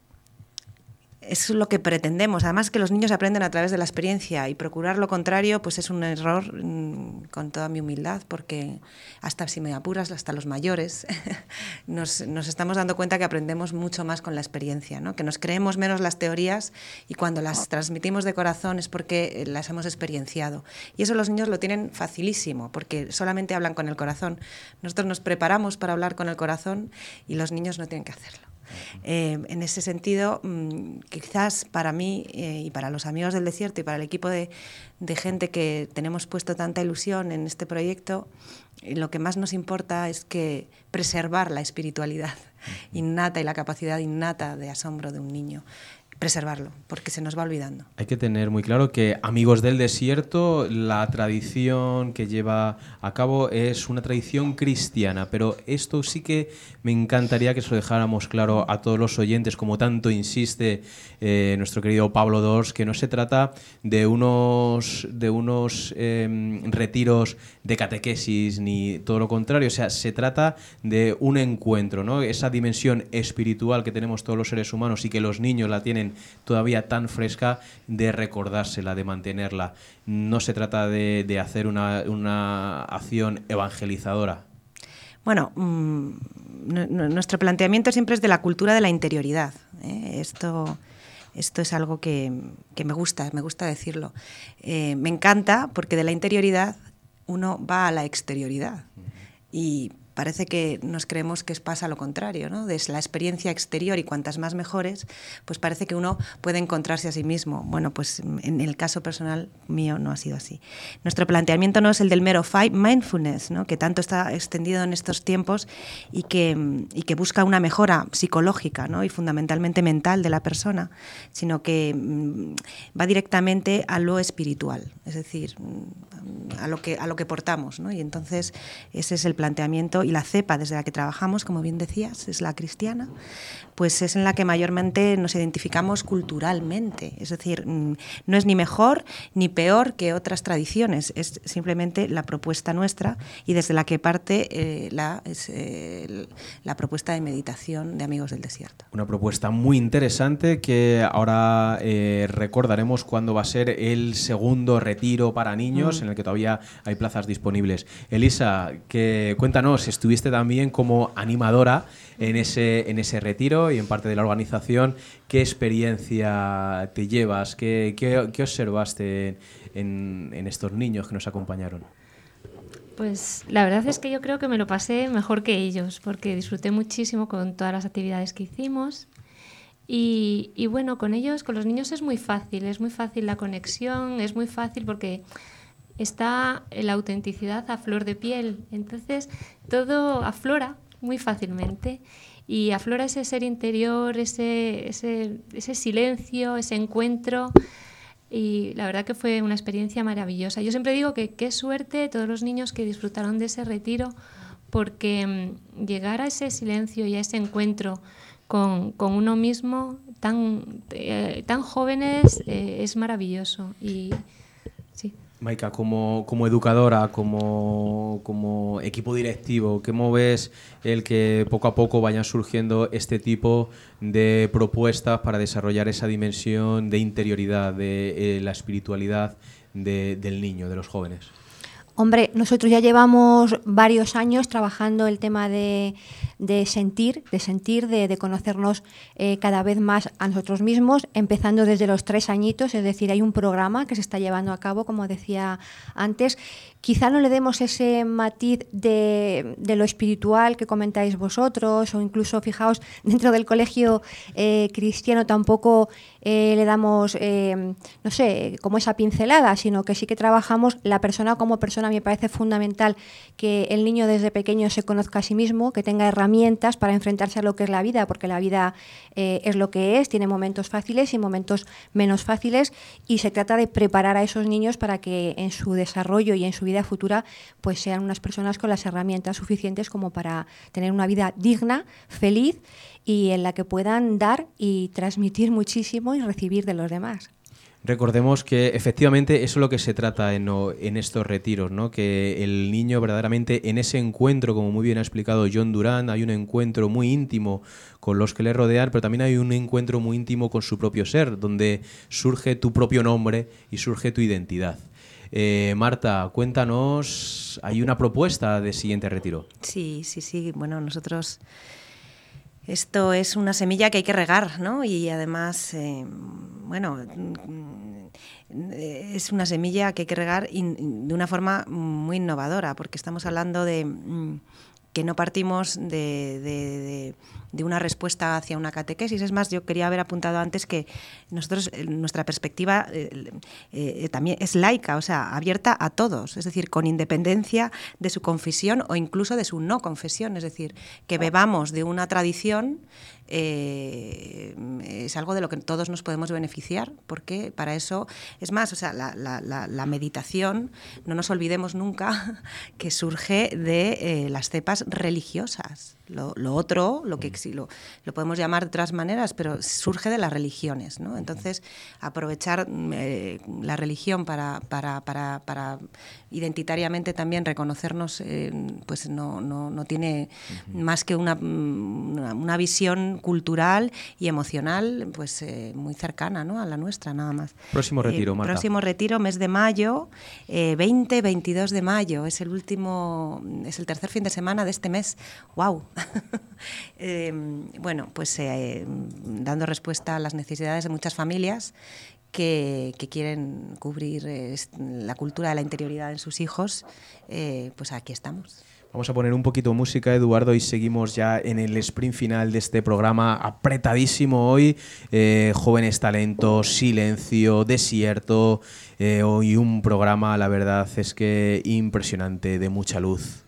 es lo que pretendemos. Además, que los niños aprenden a través de la experiencia, y procurar lo contrario pues es un error, mmm, con toda mi humildad, porque hasta, si me apuras, hasta los mayores nos, nos estamos dando cuenta que aprendemos mucho más con la experiencia, ¿no?, que nos creemos menos las teorías, y cuando las transmitimos de corazón es porque las hemos experienciado. Y eso los niños lo tienen facilísimo, porque solamente hablan con el corazón. Nosotros nos preparamos para hablar con el corazón y los niños no tienen que hacerlo. Eh, en ese sentido, mmm, quizás para mí eh, y para los Amigos del Desierto y para el equipo de, de gente que tenemos puesto tanta ilusión en este proyecto, eh, lo que más nos importa es que preservar la espiritualidad innata y la capacidad innata de asombro de un niño. Preservarlo, porque se nos va olvidando. Hay que tener muy claro que Amigos del Desierto, la tradición que lleva a cabo es una tradición cristiana, pero esto sí que me encantaría que se lo dejáramos claro a todos los oyentes, como tanto insiste eh, nuestro querido Pablo Dors, que no se trata de unos, de unos eh, retiros de catequesis ni todo lo contrario, o sea, se trata de un encuentro, ¿no?, esa dimensión espiritual que tenemos todos los seres humanos y que los niños la tienen todavía tan fresca, de recordársela, de mantenerla. No se trata de, de hacer una, una acción evangelizadora. Bueno, mmm, nuestro planteamiento siempre es de la cultura de la interioridad, ¿eh? Esto Esto es algo que, que me gusta, me gusta decirlo. Eh, me encanta porque de la interioridad uno va a la exterioridad y parece que nos creemos que pasa lo contrario, ¿no? Desde la experiencia exterior y cuantas más mejores, pues parece que uno puede encontrarse a sí mismo. Bueno, pues en el caso personal mío no ha sido así. Nuestro planteamiento no es el del mero mindfulness, ¿no? Que tanto está extendido en estos tiempos y que, y que busca una mejora psicológica, ¿no? Y fundamentalmente mental de la persona, sino que va directamente a lo espiritual, es decir, a lo que, a lo que portamos, ¿no? Y entonces ese es el planteamiento. Y la cepa desde la que trabajamos, como bien decías, es la cristiana, pues es en la que mayormente nos identificamos culturalmente. Es decir, no es ni mejor ni peor que otras tradiciones, es simplemente la propuesta nuestra y desde la que parte eh, la, es, eh, la propuesta de meditación de Amigos del Desierto. Una propuesta muy interesante que ahora eh, recordaremos cuándo va a ser el segundo retiro para niños, mm. en el que todavía hay plazas disponibles. Elisa, que, cuéntanos, estuviste también como animadora en ese, en ese retiro y en parte de la organización. ¿Qué experiencia te llevas? ¿Qué, qué, qué observaste en, en estos niños que nos acompañaron? Pues la verdad es que yo creo que me lo pasé mejor que ellos, porque disfruté muchísimo con todas las actividades que hicimos. Y, y bueno, con ellos, con los niños es muy fácil, es muy fácil la conexión, es muy fácil porque está la autenticidad a flor de piel, entonces todo aflora muy fácilmente y aflora ese ser interior, ese, ese, ese silencio, ese encuentro, y la verdad que fue una experiencia maravillosa. Yo siempre digo que qué suerte todos los niños que disfrutaron de ese retiro, porque llegar a ese silencio y a ese encuentro con, con uno mismo tan, eh, tan jóvenes eh, es maravilloso. Y sí. Maika, como, como educadora, como, como equipo directivo, ¿cómo ves el que poco a poco vayan surgiendo este tipo de propuestas para desarrollar esa dimensión de interioridad, de eh, la espiritualidad de, del niño, de los jóvenes? Hombre, nosotros ya llevamos varios años trabajando el tema de, de sentir, de sentir, de, de conocernos eh, cada vez más a nosotros mismos, empezando desde los tres añitos, es decir, hay un programa que se está llevando a cabo, como decía antes. Quizá no le demos ese matiz de, de lo espiritual que comentáis vosotros, o incluso, fijaos, dentro del colegio eh, cristiano tampoco eh, le damos, eh, no sé, como esa pincelada, sino que sí que trabajamos la persona como persona. Me parece fundamental que el niño desde pequeño se conozca a sí mismo, que tenga herramientas para enfrentarse a lo que es la vida, porque la vida eh, es lo que es, tiene momentos fáciles y momentos menos fáciles, y se trata de preparar a esos niños para que en su desarrollo y en su vida futura pues sean unas personas con las herramientas suficientes como para tener una vida digna, feliz y en la que puedan dar y transmitir muchísimo y recibir de los demás. Recordemos que efectivamente eso es lo que se trata en, en estos retiros, ¿no? Que el niño verdaderamente en ese encuentro, como muy bien ha explicado John Durán, hay un encuentro muy íntimo con los que le rodean, pero también hay un encuentro muy íntimo con su propio ser, donde surge tu propio nombre y surge tu identidad. Eh, Marta, cuéntanos, hay una propuesta de siguiente retiro. Sí, sí, sí. Bueno, nosotros... Esto es una semilla que hay que regar, ¿no? Y además, eh, bueno, es una semilla que hay que regar in, de una forma muy innovadora, porque estamos hablando de que no partimos de, de, de, de una respuesta hacia una catequesis. Es más, yo quería haber apuntado antes que nosotros, nuestra perspectiva eh, eh, también es laica, o sea, abierta a todos, es decir, con independencia de su confesión o incluso de su no confesión, es decir, que bebamos de una tradición eh, es algo de lo que todos nos podemos beneficiar, porque para eso, es más, o sea, la, la, la, la meditación, no nos olvidemos nunca que surge de eh, las cepas religiosas. Lo, lo otro, lo que lo, lo podemos llamar de otras maneras, pero surge de las religiones, ¿no? Entonces, aprovechar eh, la religión para, para, para, para identitariamente también reconocernos, eh, pues no, no, no tiene uh-huh. más que una, una, una visión cultural y emocional, pues eh, muy cercana, ¿no? A la nuestra, nada más. Próximo retiro, eh, Marta. Próximo retiro, mes de mayo, eh, veinte veintidós de mayo, es el último, es el tercer fin de semana de este mes. ¡Wow! eh, bueno, pues eh, dando respuesta a las necesidades de muchas familias que, que quieren cubrir eh, la cultura de la interioridad en sus hijos, eh, pues aquí estamos. Vamos a poner un poquito de música, Eduardo, y seguimos ya en el sprint final de este programa apretadísimo hoy. Eh, jóvenes talentos, silencio, desierto. Eh, hoy un programa, la verdad es que impresionante, de mucha luz.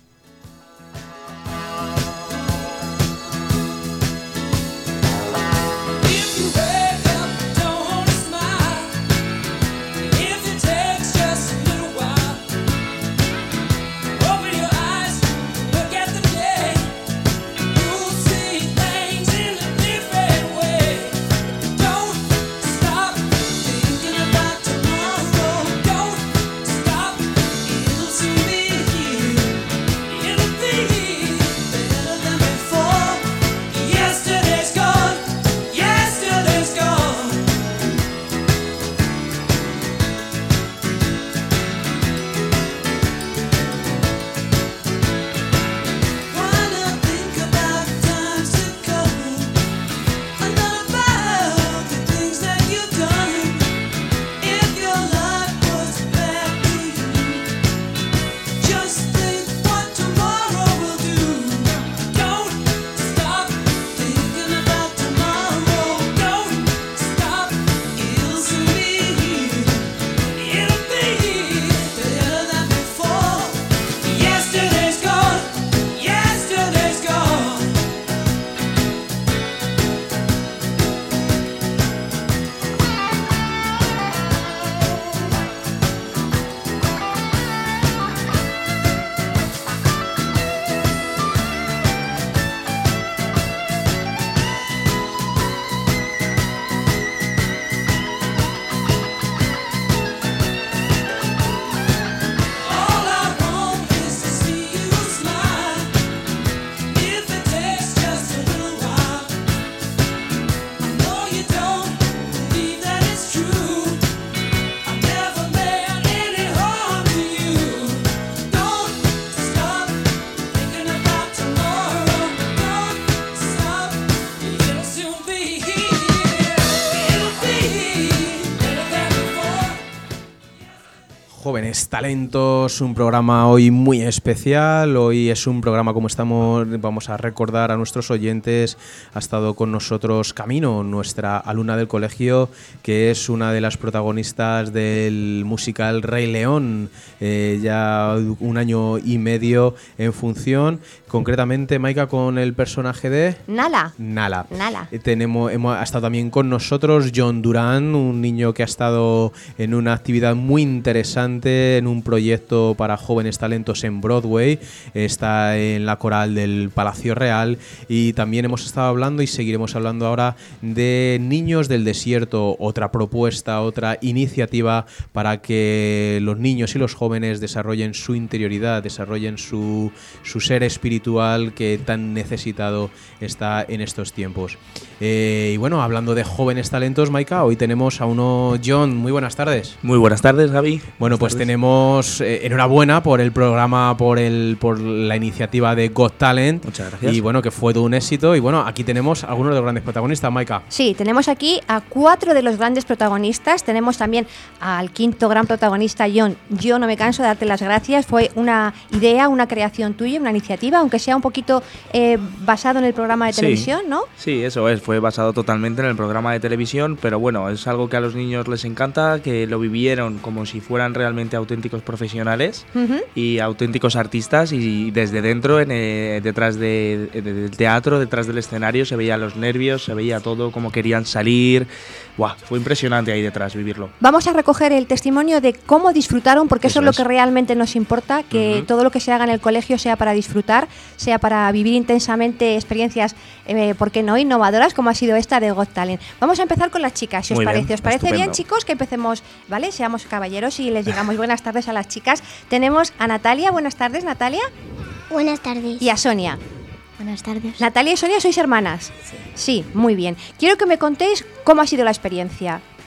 Jóvenes talentos, un programa hoy muy especial. Hoy es un programa, como estamos, vamos a recordar a nuestros oyentes, ha estado con nosotros Camino, nuestra alumna del colegio, que es una de las protagonistas del musical Rey León, eh, ya un año y medio en función, concretamente, Maika, con el personaje de... Nala. Nala. Nala. Eh, tenemos, hemos, ha estado también con nosotros John Durán, un niño que ha estado en una actividad muy interesante, en un proyecto para jóvenes talentos en Broadway, está en la coral del Palacio Real, y también hemos estado hablando y seguiremos hablando ahora de Niños del Desierto, otra propuesta, otra iniciativa para que los niños y los jóvenes desarrollen su interioridad, desarrollen su, su ser espiritual que tan necesitado está en estos tiempos. Eh, y bueno, hablando de jóvenes talentos, Maika, hoy tenemos a uno, John. Muy buenas tardes. Muy buenas tardes, Gaby. Bueno, pues tenemos eh, enhorabuena por el programa, por el por la iniciativa de Got Talent. Muchas gracias. Y bueno, que fue todo un éxito. Y bueno, aquí tenemos algunos de los grandes protagonistas, Maika. Sí, tenemos aquí a cuatro de los grandes protagonistas. Tenemos también al quinto gran protagonista, John. Yo no me canso de darte las gracias. Fue una idea, una creación tuya, una iniciativa, aunque sea un poquito eh, basado en el programa de televisión, sí, ¿no? Sí, eso es. Fue basado totalmente en el programa de televisión, pero bueno, es algo que a los niños les encanta, que lo vivieron como si fueran realmente auténticos profesionales uh-huh. y auténticos artistas, y desde dentro, en, eh, detrás de, de, del teatro, detrás del escenario, se veía los nervios, se veía todo, cómo querían salir. Buah, fue impresionante ahí detrás vivirlo. Vamos a recoger el testimonio de cómo disfrutaron, porque eso, eso es lo es. que realmente nos importa, que uh-huh. todo lo que se haga en el colegio sea para disfrutar, sea para vivir intensamente experiencias, eh, ¿por qué no?, innovadoras, como ha sido esta de Got Talent. Vamos a empezar con las chicas, si os Muy parece. Bien, ¿Os parece estupendo. bien, chicos, que empecemos, ¿vale? Seamos caballeros y les digamos buenas tardes a las chicas. Tenemos a Natalia. Buenas tardes, Natalia. Buenas tardes. Y a Sonia. Buenas tardes. Natalia y Sonia, ¿sois hermanas? Sí. Sí, muy bien. Quiero que me contéis cómo ha sido la experiencia.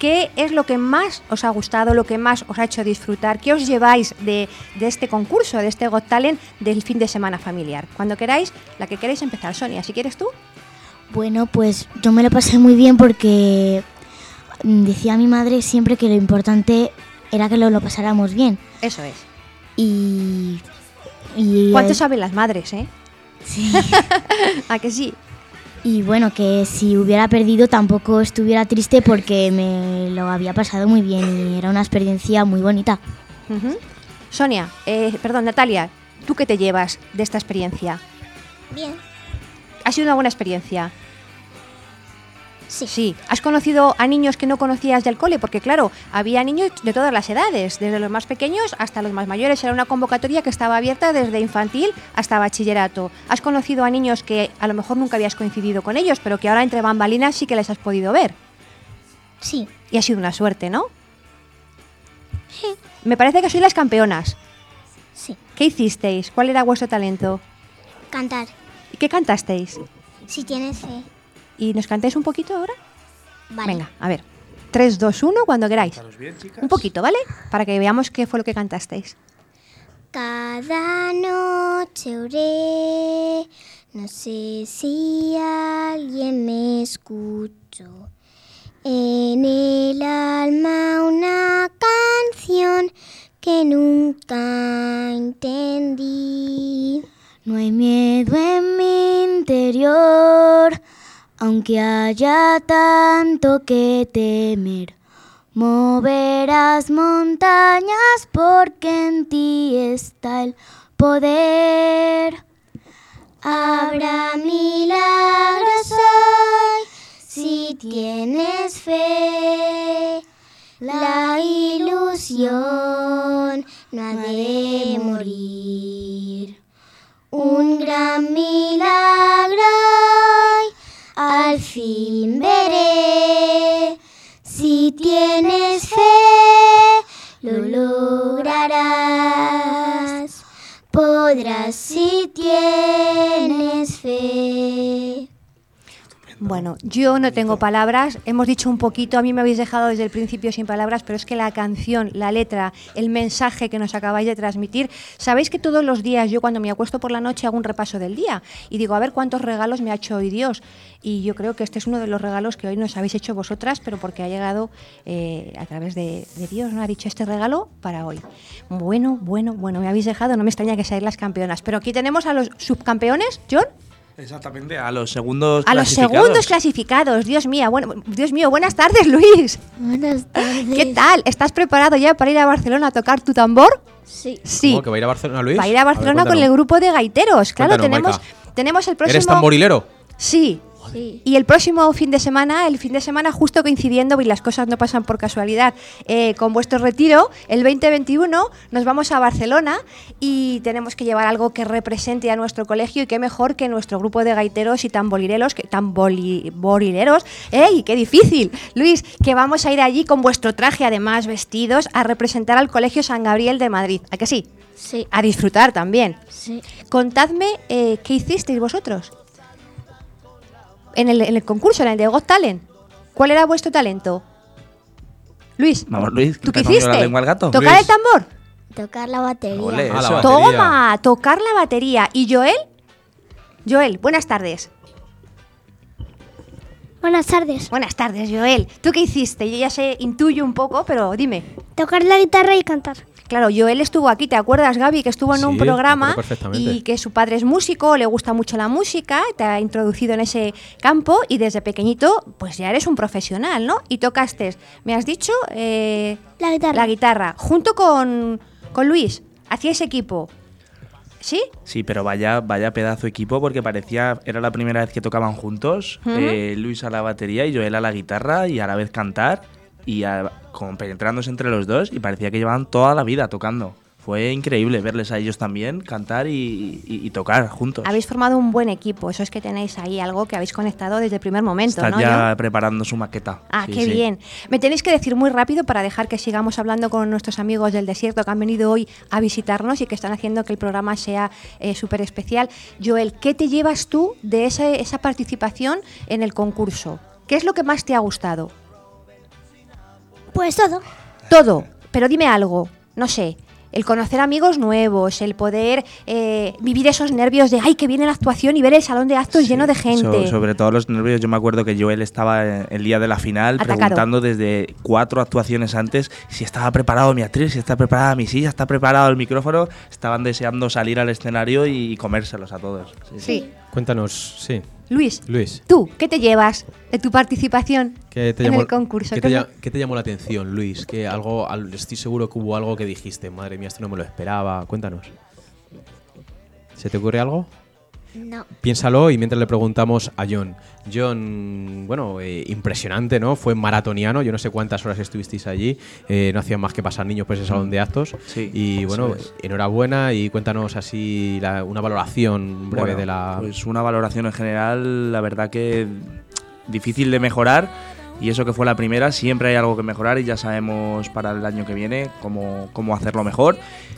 ¿qué es lo que más os ha gustado, lo que más os ha hecho disfrutar? ¿Qué os lleváis de, de este concurso, de este Got Talent del fin de semana familiar? Cuando queráis, la que queréis empezar. Sonia, si quieres tú. Bueno, pues yo me lo pasé muy bien porque decía mi madre siempre que lo importante era que lo, lo pasáramos bien. Eso es. Y... y ¿Cuánto eh, saben las madres, eh? Sí. ¿A que sí? Y bueno, que si hubiera perdido tampoco estuviera triste porque me lo había pasado muy bien y era una experiencia muy bonita. Uh-huh. Sonia, eh, perdón, Natalia, ¿tú qué te llevas de esta experiencia? Bien. ¿Ha sido una buena experiencia? Sí. Sí. ¿Has conocido a niños que no conocías del cole? Porque claro, había niños de todas las edades, desde los más pequeños hasta los más mayores. Era una convocatoria que estaba abierta desde infantil hasta bachillerato. ¿Has conocido a niños que a lo mejor nunca habías coincidido con ellos, pero que ahora entre bambalinas sí que les has podido ver? Sí. Y ha sido una suerte, ¿no? Sí. Me parece que sois las campeonas. Sí. ¿Qué hicisteis? ¿Cuál era vuestro talento? Cantar. ¿Y qué cantasteis? Si tienes fe. ¿Y nos cantáis un poquito ahora? Vale. Venga, a ver. tres, dos, uno, cuando queráis. Bien, Un poquito, ¿vale? Para que veamos qué fue lo que cantasteis. Cada noche oré, no sé si alguien me escuchó. En el alma una canción que nunca entendí. No hay miedo en mi interior, aunque haya tanto que temer. Moverás montañas porque en ti está el poder. Habrá milagros hoy si tienes fe. La ilusión no ha de morir. Un gran milagro hoy al fin veré. Si tienes fe, lo lograrás. Podrás si tienes fe. Bueno, yo no tengo palabras, hemos dicho un poquito, a mí me habéis dejado desde el principio sin palabras, pero es que la canción, la letra, el mensaje que nos acabáis de transmitir, sabéis que todos los días yo cuando me acuesto por la noche hago un repaso del día y digo, a ver cuántos regalos me ha hecho hoy Dios, y yo creo que este es uno de los regalos que hoy nos habéis hecho vosotras, pero porque ha llegado eh, a través de, de Dios, ¿no? Ha dicho este regalo para hoy. Bueno, bueno, bueno, me habéis dejado, no me extraña que seáis las campeonas, pero aquí tenemos a los subcampeones, John. Exactamente, a los segundos A los clasificados. segundos clasificados, Dios mío, bueno, Dios mío, buenas tardes, Luis. Buenas tardes. ¿Qué tal? ¿Estás preparado ya para ir a Barcelona a tocar tu tambor? Sí. Sí. ¿Cómo que va a ir a Barcelona, Luis? Va a ir a Barcelona ver, con el grupo de gaiteros. Claro, Cuéntanos, tenemos, Maika. tenemos el próximo... ¿Eres tamborilero? Sí. Sí. Y el próximo fin de semana, el fin de semana justo coincidiendo, y las cosas no pasan por casualidad, eh, con vuestro retiro, el veinte veintiuno nos vamos a Barcelona y tenemos que llevar algo que represente a nuestro colegio, y qué mejor que nuestro grupo de gaiteros y tamborileros, que, tamborileros, ¡ey, qué difícil! Luis, que vamos a ir allí con vuestro traje, además vestidos, a representar al Colegio San Gabriel de Madrid. ¿A que sí? Sí. A disfrutar también. Sí. Contadme eh, qué hicisteis vosotros. En el, en el concurso, en el de Got Talent. ¿Cuál era vuestro talento? Luis, Vamos, Luis, ¿tú que qué te comió hiciste? la lengua al gato. ¿Tocar Luis. el tambor? Tocar la batería. Ole, Ah, la eso. batería. Toma, tocar la batería. ¿Y Joel? Joel, buenas tardes. Buenas tardes. Buenas tardes, Joel. ¿Tú qué hiciste? Yo ya sé, intuyo un poco, pero dime. Tocar la guitarra y cantar. Claro, Joel estuvo aquí, ¿te acuerdas, Gaby? Que estuvo en Sí, un me programa acuerdo perfectamente. y que su padre es músico, le gusta mucho la música, te ha introducido en ese campo y desde pequeñito pues ya eres un profesional, ¿no? Y tocaste, me has dicho, eh, La guitarra. la guitarra, junto con, con Luis, hacíais equipo, ¿sí? Sí, pero vaya, vaya pedazo de equipo, porque parecía, era la primera vez que tocaban juntos, Ujú. eh, Luis a la batería y Joel a la guitarra, y a la vez cantar, y a- como penetrándose entre los dos, y parecía que llevaban toda la vida tocando. Fue increíble verles a ellos también cantar y, y- y tocar juntos. Habéis formado un buen equipo, eso es que tenéis ahí algo que habéis conectado desde el primer momento, Están ¿no? ya John? preparando su maqueta. Ah, Sí, qué sí. bien. Me tenéis que decir muy rápido para dejar que sigamos hablando con nuestros amigos del desierto que han venido hoy a visitarnos y que están haciendo que el programa sea eh, súper especial. Joel, ¿qué te llevas tú de ese- esa participación en el concurso? ¿Qué es lo que más te ha gustado? Pues todo. Todo. Pero dime algo, no sé, el conocer amigos nuevos, el poder eh, vivir esos nervios de ¡ay, que viene la actuación! Y ver el salón de actos sí, lleno de gente. So, sobre todo los nervios, yo me acuerdo que Joel estaba el día de la final Atacado. preguntando desde cuatro actuaciones antes si estaba preparado mi actriz, si está preparada mi silla, está preparado el micrófono. Estaban deseando salir al escenario y comérselos a todos. Sí. sí. Cuéntanos, sí. Luis, Luis, ¿tú qué te llevas de tu participación ¿Qué te en llamó, el concurso? ¿qué te, llam, ¿Qué te llamó la atención, Luis? Que algo, estoy seguro que hubo algo que dijiste, madre mía, esto no me lo esperaba. Cuéntanos. ¿Se te ocurre algo? No. Piénsalo y mientras le preguntamos a John. John, bueno, eh, impresionante, ¿no? Fue maratoniano, yo no sé cuántas horas estuvisteis allí, eh, no hacían más que pasar niños por ese salón de actos. Sí, y bueno, es. enhorabuena y cuéntanos así la, una valoración breve bueno, de la... Pues una valoración en general, la verdad que difícil de mejorar. Y eso que fue la primera, siempre hay algo que mejorar y ya sabemos para el año que viene cómo, cómo hacerlo mejor.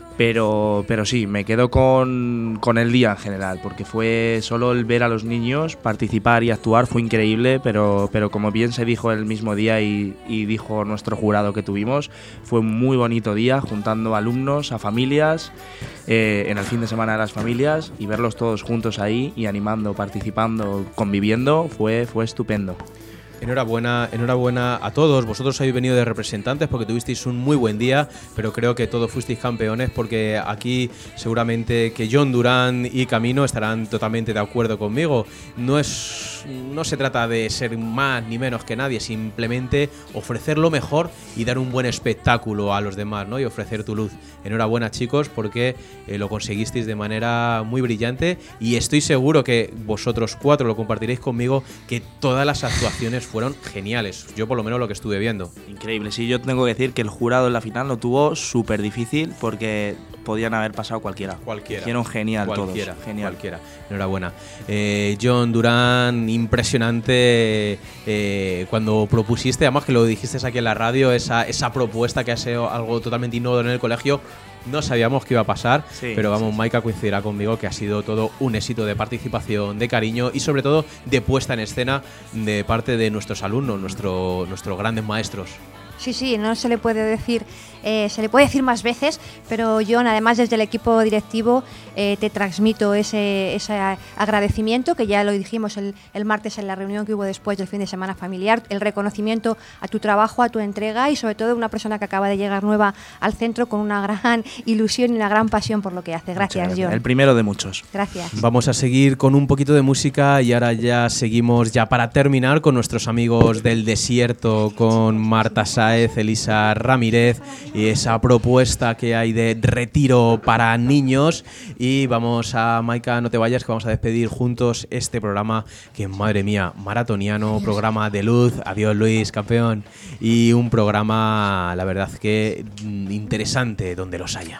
Pero, pero sí, me quedo con, con el día en general, porque fue solo el ver a los niños participar y actuar, fue increíble, pero, pero como bien se dijo el mismo día y, y dijo nuestro jurado que tuvimos, fue un muy bonito día, juntando alumnos a familias, eh, en el fin de semana de las familias, y verlos todos juntos ahí y animando, participando, conviviendo, fue, fue estupendo. Enhorabuena, enhorabuena a todos. Vosotros habéis venido de representantes porque tuvisteis un muy buen día, pero creo que todos fuisteis campeones porque aquí seguramente que John Durán y Camino estarán totalmente de acuerdo conmigo. No es, no se trata de ser más ni menos que nadie, simplemente ofrecer lo mejor y dar un buen espectáculo a los demás, ¿no? Y ofrecer tu luz. Enhorabuena, chicos, porque eh, lo conseguisteis de manera muy brillante y estoy seguro que vosotros cuatro lo compartiréis conmigo, que todas las actuaciones fueron geniales. Yo por lo menos lo que estuve viendo. Increíble. Sí, yo tengo que decir que el jurado en la final lo tuvo súper difícil porque podían haber pasado cualquiera. Cualquiera. Hicieron genial cualquiera, todos. Genial. Cualquiera. Enhorabuena. Eh, John Durán, impresionante eh, cuando propusiste, además que lo dijiste aquí en la radio, esa, esa propuesta que ha sido algo totalmente innovador en el colegio. No sabíamos qué iba a pasar, sí, pero vamos, sí, Maika coincidirá conmigo que ha sido todo un éxito de participación, de cariño y sobre todo de puesta en escena de parte de nuestros alumnos, nuestro, nuestros grandes maestros. Sí, sí, no se le puede decir, eh, se le puede decir más veces, pero John, además desde el equipo directivo, eh, te transmito ese, ese agradecimiento, que ya lo dijimos el, el martes en la reunión que hubo después del fin de semana familiar, el reconocimiento a tu trabajo, a tu entrega y sobre todo una persona que acaba de llegar nueva al centro con una gran ilusión y una gran pasión por lo que hace. Gracias, John. El primero de muchos. Gracias. Vamos a seguir con un poquito de música y ahora ya seguimos ya para terminar con nuestros amigos del desierto, con Marta Sáez, Elisa Ramírez y esa propuesta que hay de retiro para niños. Y vamos a, Maika, no te vayas, que vamos a despedir juntos este programa que, madre mía, maratoniano, programa de luz. Adiós, Luis, campeón. Y un programa, la verdad que interesante donde los haya.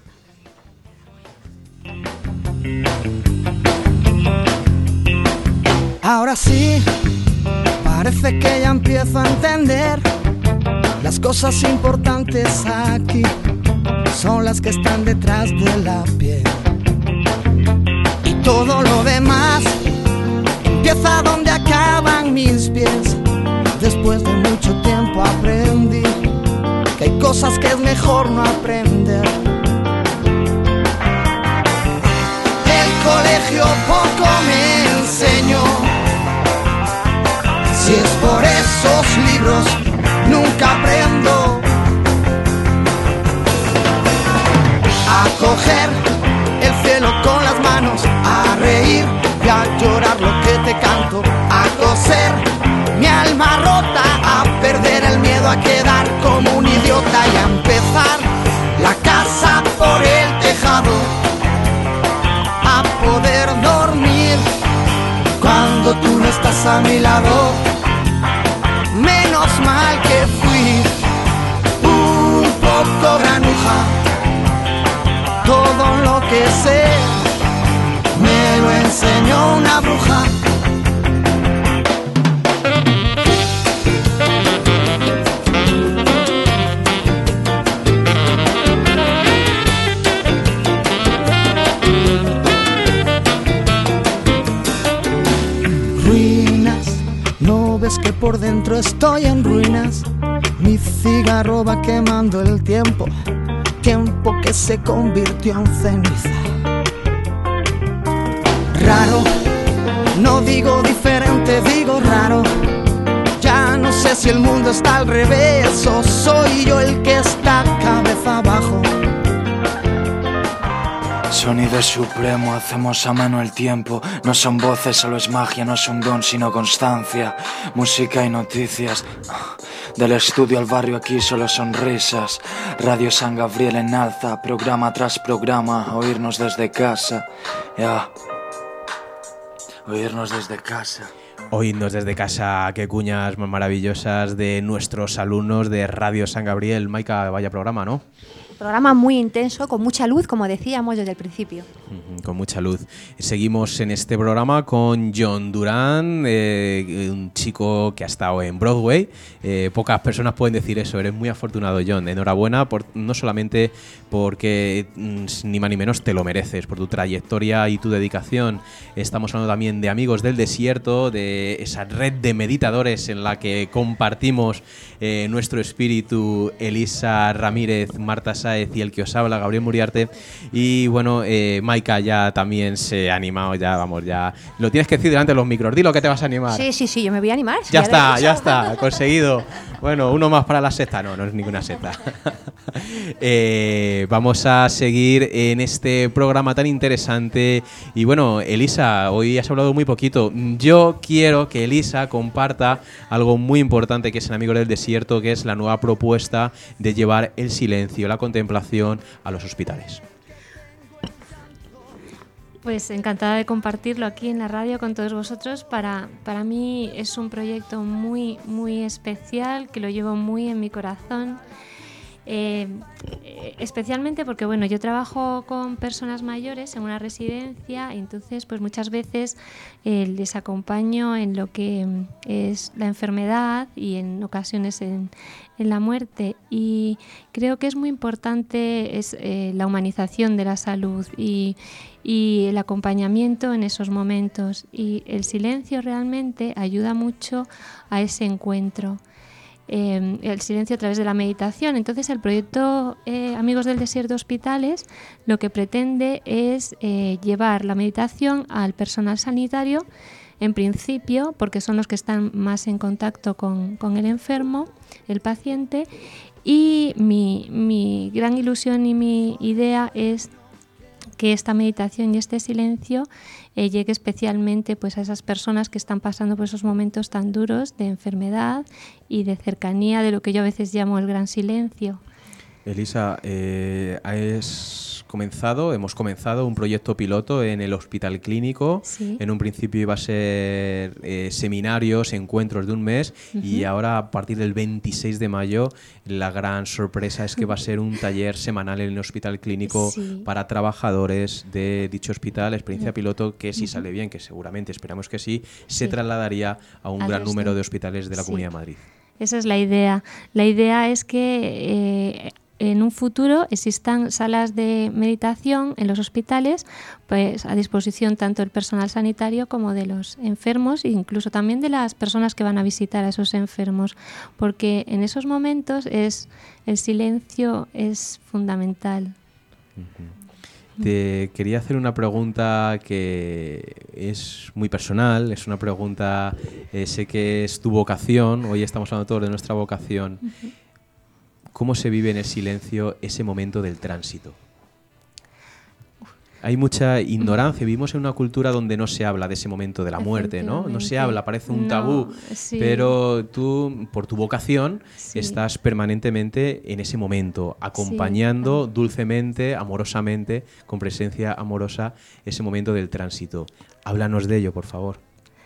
Ahora sí, parece que ya empiezo a entender. Las cosas importantes aquí son las que están detrás de la piel. Y todo lo demás empieza donde acaban mis pies. Después de mucho tiempo aprendí que hay cosas que es mejor no aprender. El colegio poco me enseñó. Si es por esos libros nunca aprendo a coger el cielo con las manos, a reír y a llorar lo que te canto, a coser mi alma rota, a perder el miedo a quedar como un idiota y a empezar la casa por el tejado, a poder dormir cuando tú no estás a mi lado. Menos mal que fui un poco granuja. Todo lo que sé me lo enseñó una bruja. Ruinas, ¿no ves que por dentro estoy en ruinas? Mi cigarro va quemando el tiempo, tiempo que se convirtió en ceniza. Raro, no digo diferente, digo raro. Ya no sé si el mundo está al revés o soy yo el que está cabeza abajo. Sonido supremo, hacemos a mano el tiempo. No son voces, solo es magia, no es un don sino constancia. Música y noticias. Del estudio al barrio aquí solo sonrisas. Radio San Gabriel en alza, programa tras programa. Oírnos desde casa, ya yeah. Oírnos desde casa. Oírnos desde casa, qué cuñas más maravillosas de nuestros alumnos de Radio San Gabriel. Maika, vaya programa, ¿no? Programa muy intenso, con mucha luz, como decíamos desde el principio. Con mucha luz. Seguimos en este programa con John Duran, eh, un chico que ha estado en Broadway. Eh, pocas personas pueden decir eso. Eres muy afortunado, John. Enhorabuena, por, no solamente porque ni más ni menos te lo mereces, por tu trayectoria y tu dedicación. Estamos hablando también de Amigos del Desierto, de esa red de meditadores en la que compartimos eh, nuestro espíritu, Elisa Ramírez, Marta Sáez y el que os habla, Gabriel Muriarte. Y bueno, eh, Maika ya también se ha animado, ya vamos, ya lo tienes que decir delante de los micros. Dilo que te vas a animar. Sí, sí, sí, yo me voy a animar. Ya, ya está, ya está, conseguido. Bueno, uno más para la sexta, no, no es ninguna sexta. eh, vamos a seguir en este programa tan interesante. Y bueno, Elisa, hoy has hablado muy poquito. Yo quiero que Elisa comparta algo muy importante que es en Amigos del Desierto, que es la nueva propuesta de llevar el silencio, la contemplación a los hospitales. Pues encantada de compartirlo aquí en la radio con todos vosotros. Para, para mí es un proyecto muy, muy especial, que lo llevo muy en mi corazón. Eh, especialmente porque bueno, yo trabajo con personas mayores en una residencia y entonces pues muchas veces eh, les acompaño en lo que es la enfermedad y en ocasiones en, en la muerte, y creo que es muy importante es, eh, la humanización de la salud y, y el acompañamiento en esos momentos, y el silencio realmente ayuda mucho a ese encuentro. Eh, el silencio a través de la meditación. Entonces el proyecto eh, Amigos del Desierto Hospitales lo que pretende es eh, llevar la meditación al personal sanitario, en principio porque son los que están más en contacto con, con el enfermo, el paciente, y mi, mi gran ilusión y mi idea es que esta meditación y este silencio eh, llegue especialmente pues, a esas personas que están pasando por esos momentos tan duros de enfermedad y de cercanía, de lo que yo a veces llamo el gran silencio. Elisa, eh, has comenzado, hemos comenzado un proyecto piloto en el Hospital Clínico. Sí. En un principio iba a ser eh, seminarios, encuentros de un mes, uh-huh. y ahora a partir del veintiséis de mayo la gran sorpresa es que va a ser un taller semanal en el Hospital Clínico, sí. para trabajadores de dicho hospital, experiencia uh-huh. piloto, que si uh-huh. sale bien, que seguramente esperamos que sí, se sí. trasladaría a un a gran número de hospitales de la sí. Comunidad de Madrid. Esa es la idea. La idea es que eh, en un futuro existan salas de meditación en los hospitales, pues a disposición tanto del personal sanitario como de los enfermos e incluso también de las personas que van a visitar a esos enfermos, porque en esos momentos es el silencio es fundamental. Uh-huh. Te quería hacer una pregunta que es muy personal, es una pregunta, eh, sé que es tu vocación, hoy estamos hablando todos de nuestra vocación. Uh-huh. ¿Cómo se vive en el silencio ese momento del tránsito? Hay mucha ignorancia, vivimos en una cultura donde no se habla de ese momento de la muerte, ¿no? No se habla, parece un tabú, no, sí. pero tú, por tu vocación, sí. estás permanentemente en ese momento, acompañando sí. dulcemente, amorosamente, con presencia amorosa, ese momento del tránsito. Háblanos de ello, por favor.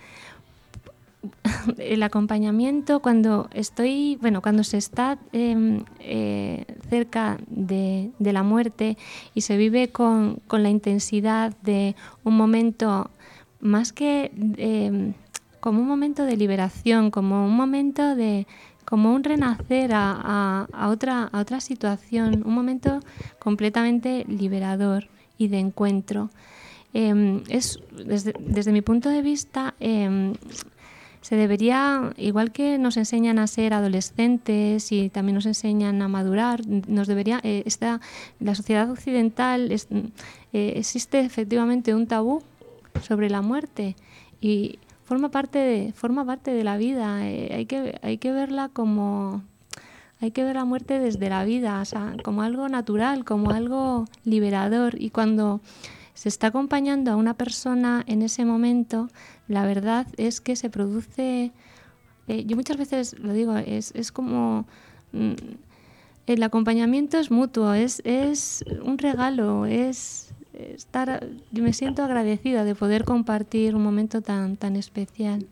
El acompañamiento cuando estoy, bueno, cuando se está eh, eh, cerca de, de la muerte y se vive con, con la intensidad de un momento más que eh, como un momento de liberación, como un momento de como un renacer a, a, a otra a otra situación, un momento completamente liberador y de encuentro. Eh, es desde, desde mi punto de vista. Eh, se debería, igual que nos enseñan a ser adolescentes y también nos enseñan a madurar, nos debería, eh, esta, la sociedad occidental es, eh, existe efectivamente un tabú sobre la muerte y forma parte de, forma parte de la vida. Eh, hay que, hay que verla como, hay que ver la muerte desde la vida, o sea, como algo natural, como algo liberador. Y cuando se está acompañando a una persona en ese momento, la verdad es que se produce, eh, yo muchas veces lo digo, es, es como, mm, el acompañamiento es mutuo, es, es un regalo, es estar, yo me siento agradecida de poder compartir un momento tan, tan especial.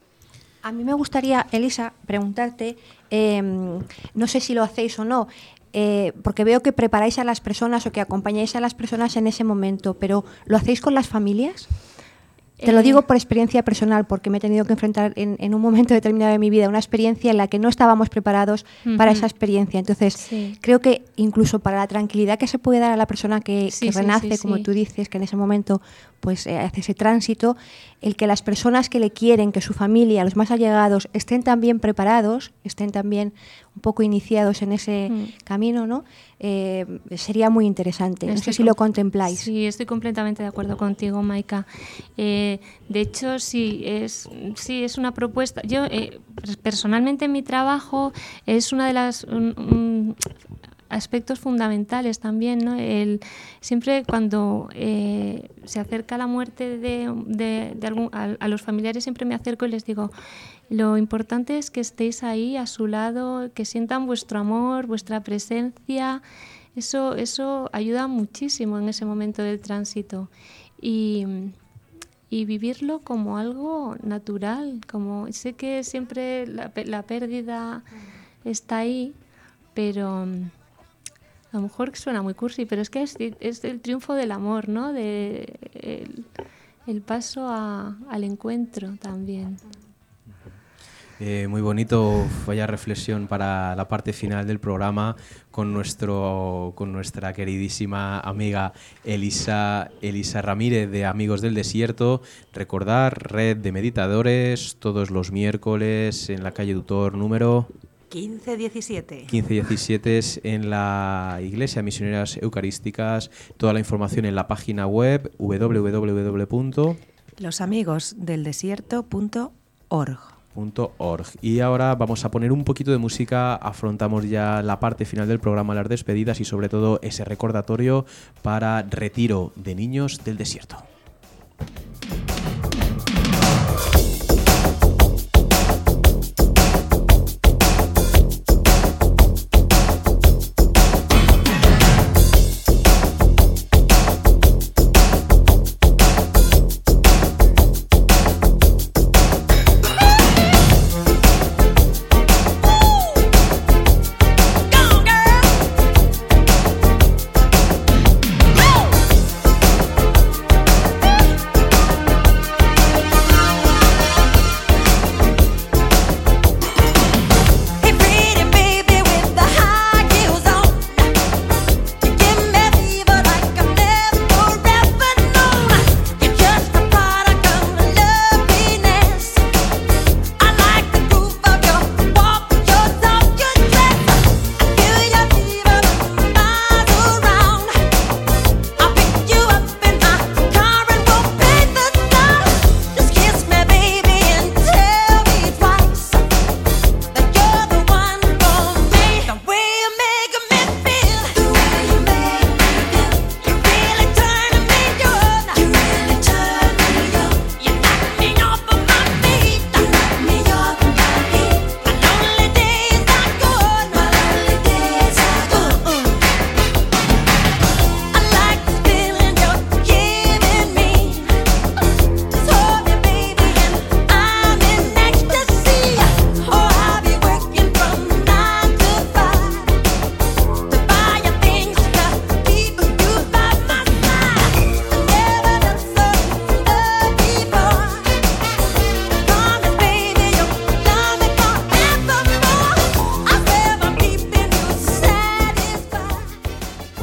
A mí me gustaría, Elisa, preguntarte, eh, no sé si lo hacéis o no, eh, porque veo que preparáis a las personas o que acompañáis a las personas en ese momento, pero ¿lo hacéis con las familias? Te lo digo por experiencia personal, porque me he tenido que enfrentar en, en un momento determinado de mi vida a una experiencia en la que no estábamos preparados uh-huh. para esa experiencia. Entonces, sí. creo que incluso para la tranquilidad que se puede dar a la persona que, sí, que sí, renace, sí, como sí. tú dices, que en ese momento pues eh, hace ese tránsito, el que las personas que le quieren, que su familia, los más allegados, estén también preparados, estén también un poco iniciados en ese mm. camino, ¿no? Eh, sería muy interesante. Estoy no sé si lo contempláis. Sí, estoy completamente de acuerdo contigo, Maika. Eh, de hecho, sí es, sí, es una propuesta. Yo, eh, personalmente, en mi trabajo, es una de las... Un, un, aspectos fundamentales también, ¿no? El, siempre cuando eh, se acerca la muerte de, de, de algún, a, a los familiares, siempre me acerco y les digo, lo importante es que estéis ahí a su lado, que sientan vuestro amor, vuestra presencia. Eso, eso ayuda muchísimo en ese momento del tránsito. Y, y vivirlo como algo natural, como sé que siempre la, la pérdida está ahí, pero... A lo mejor suena muy cursi, pero es que es, es el triunfo del amor, ¿no? De, el, el paso a, al encuentro también. Eh, muy bonito, vaya reflexión para la parte final del programa con, nuestro, con nuestra queridísima amiga Elisa, Elisa Ramírez de Amigos del Desierto. Recordar, red de meditadores, todos los miércoles en la calle Dutor número... quince diecisiete. quince diecisiete en la Iglesia Misioneras Eucarísticas. Toda la información en la página web doble u doble u doble u punto los amigos del desierto punto org. .org. Y ahora vamos a poner un poquito de música, afrontamos ya la parte final del programa, las despedidas y sobre todo ese recordatorio para Retiro de Niños del Desierto. Go, girl!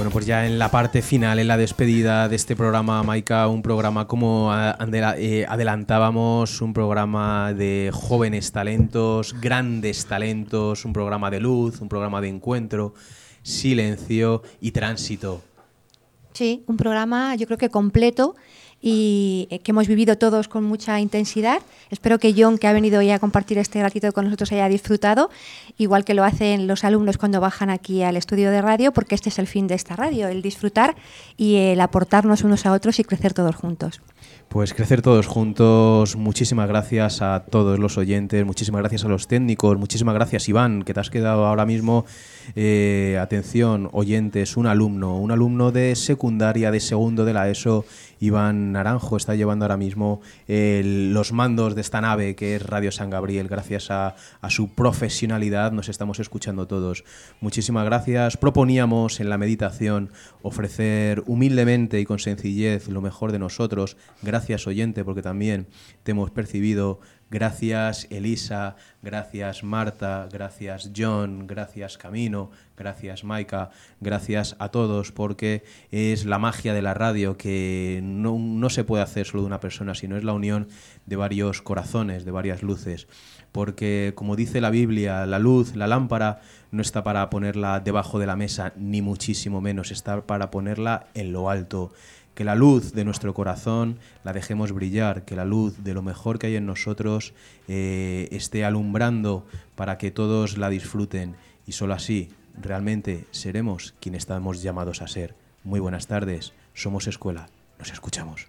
Bueno, pues ya en la parte final, en la despedida de este programa, Maika, un programa como adelantábamos, un programa de jóvenes talentos, grandes talentos, un programa de luz, un programa de encuentro, silencio y tránsito. Sí, un programa yo creo que completo y que hemos vivido todos con mucha intensidad. Espero que John, que ha venido ya a compartir este ratito con nosotros, haya disfrutado, igual que lo hacen los alumnos cuando bajan aquí al estudio de radio, porque este es el fin de esta radio, el disfrutar y el aportarnos unos a otros y crecer todos juntos. Pues crecer todos juntos. Muchísimas gracias a todos los oyentes, muchísimas gracias a los técnicos, muchísimas gracias, Iván, que te has quedado ahora mismo. Eh, atención, oyentes, un alumno, un alumno de secundaria, de segundo de la ESO, Iván Naranjo, está llevando ahora mismo el, los mandos de esta nave que es Radio San Gabriel. Gracias a, a su profesionalidad nos estamos escuchando todos. Muchísimas gracias. Proponíamos en la meditación ofrecer humildemente y con sencillez lo mejor de nosotros. Gracias, oyente, porque también te hemos percibido. Gracias, Elisa, gracias, Marta, gracias, John, gracias, Camino, gracias, Maika, gracias a todos, porque es la magia de la radio que no, no se puede hacer solo de una persona, sino es la unión de varios corazones, de varias luces. Porque, como dice la Biblia, la luz, la lámpara, no está para ponerla debajo de la mesa, ni muchísimo menos, está para ponerla en lo alto. Que la luz de nuestro corazón la dejemos brillar, que la luz de lo mejor que hay en nosotros eh, esté alumbrando para que todos la disfruten, y solo así realmente seremos quienes estamos llamados a ser. Muy buenas tardes, somos Escuela, nos escuchamos.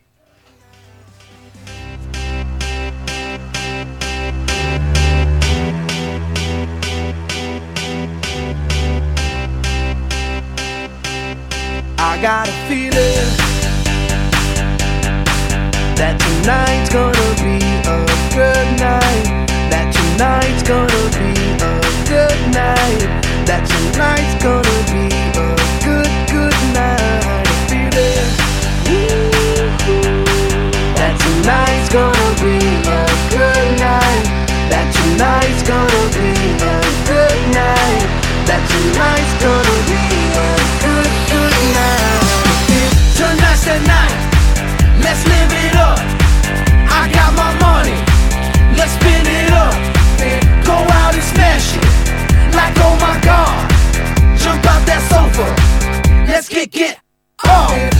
I got a feeling that tonight's gonna be a good night. That tonight's gonna be a good night. That tonight's gonna be a good, good night. I feel it. That tonight's gonna be a good night. That tonight's gonna be a good night. That tonight's gonna be a good, good night. Tonight's the night. Let's live it up. I got my money. Let's spin it up. Go out and smash it. Like oh my God. Jump out that sofa. Let's kick it off.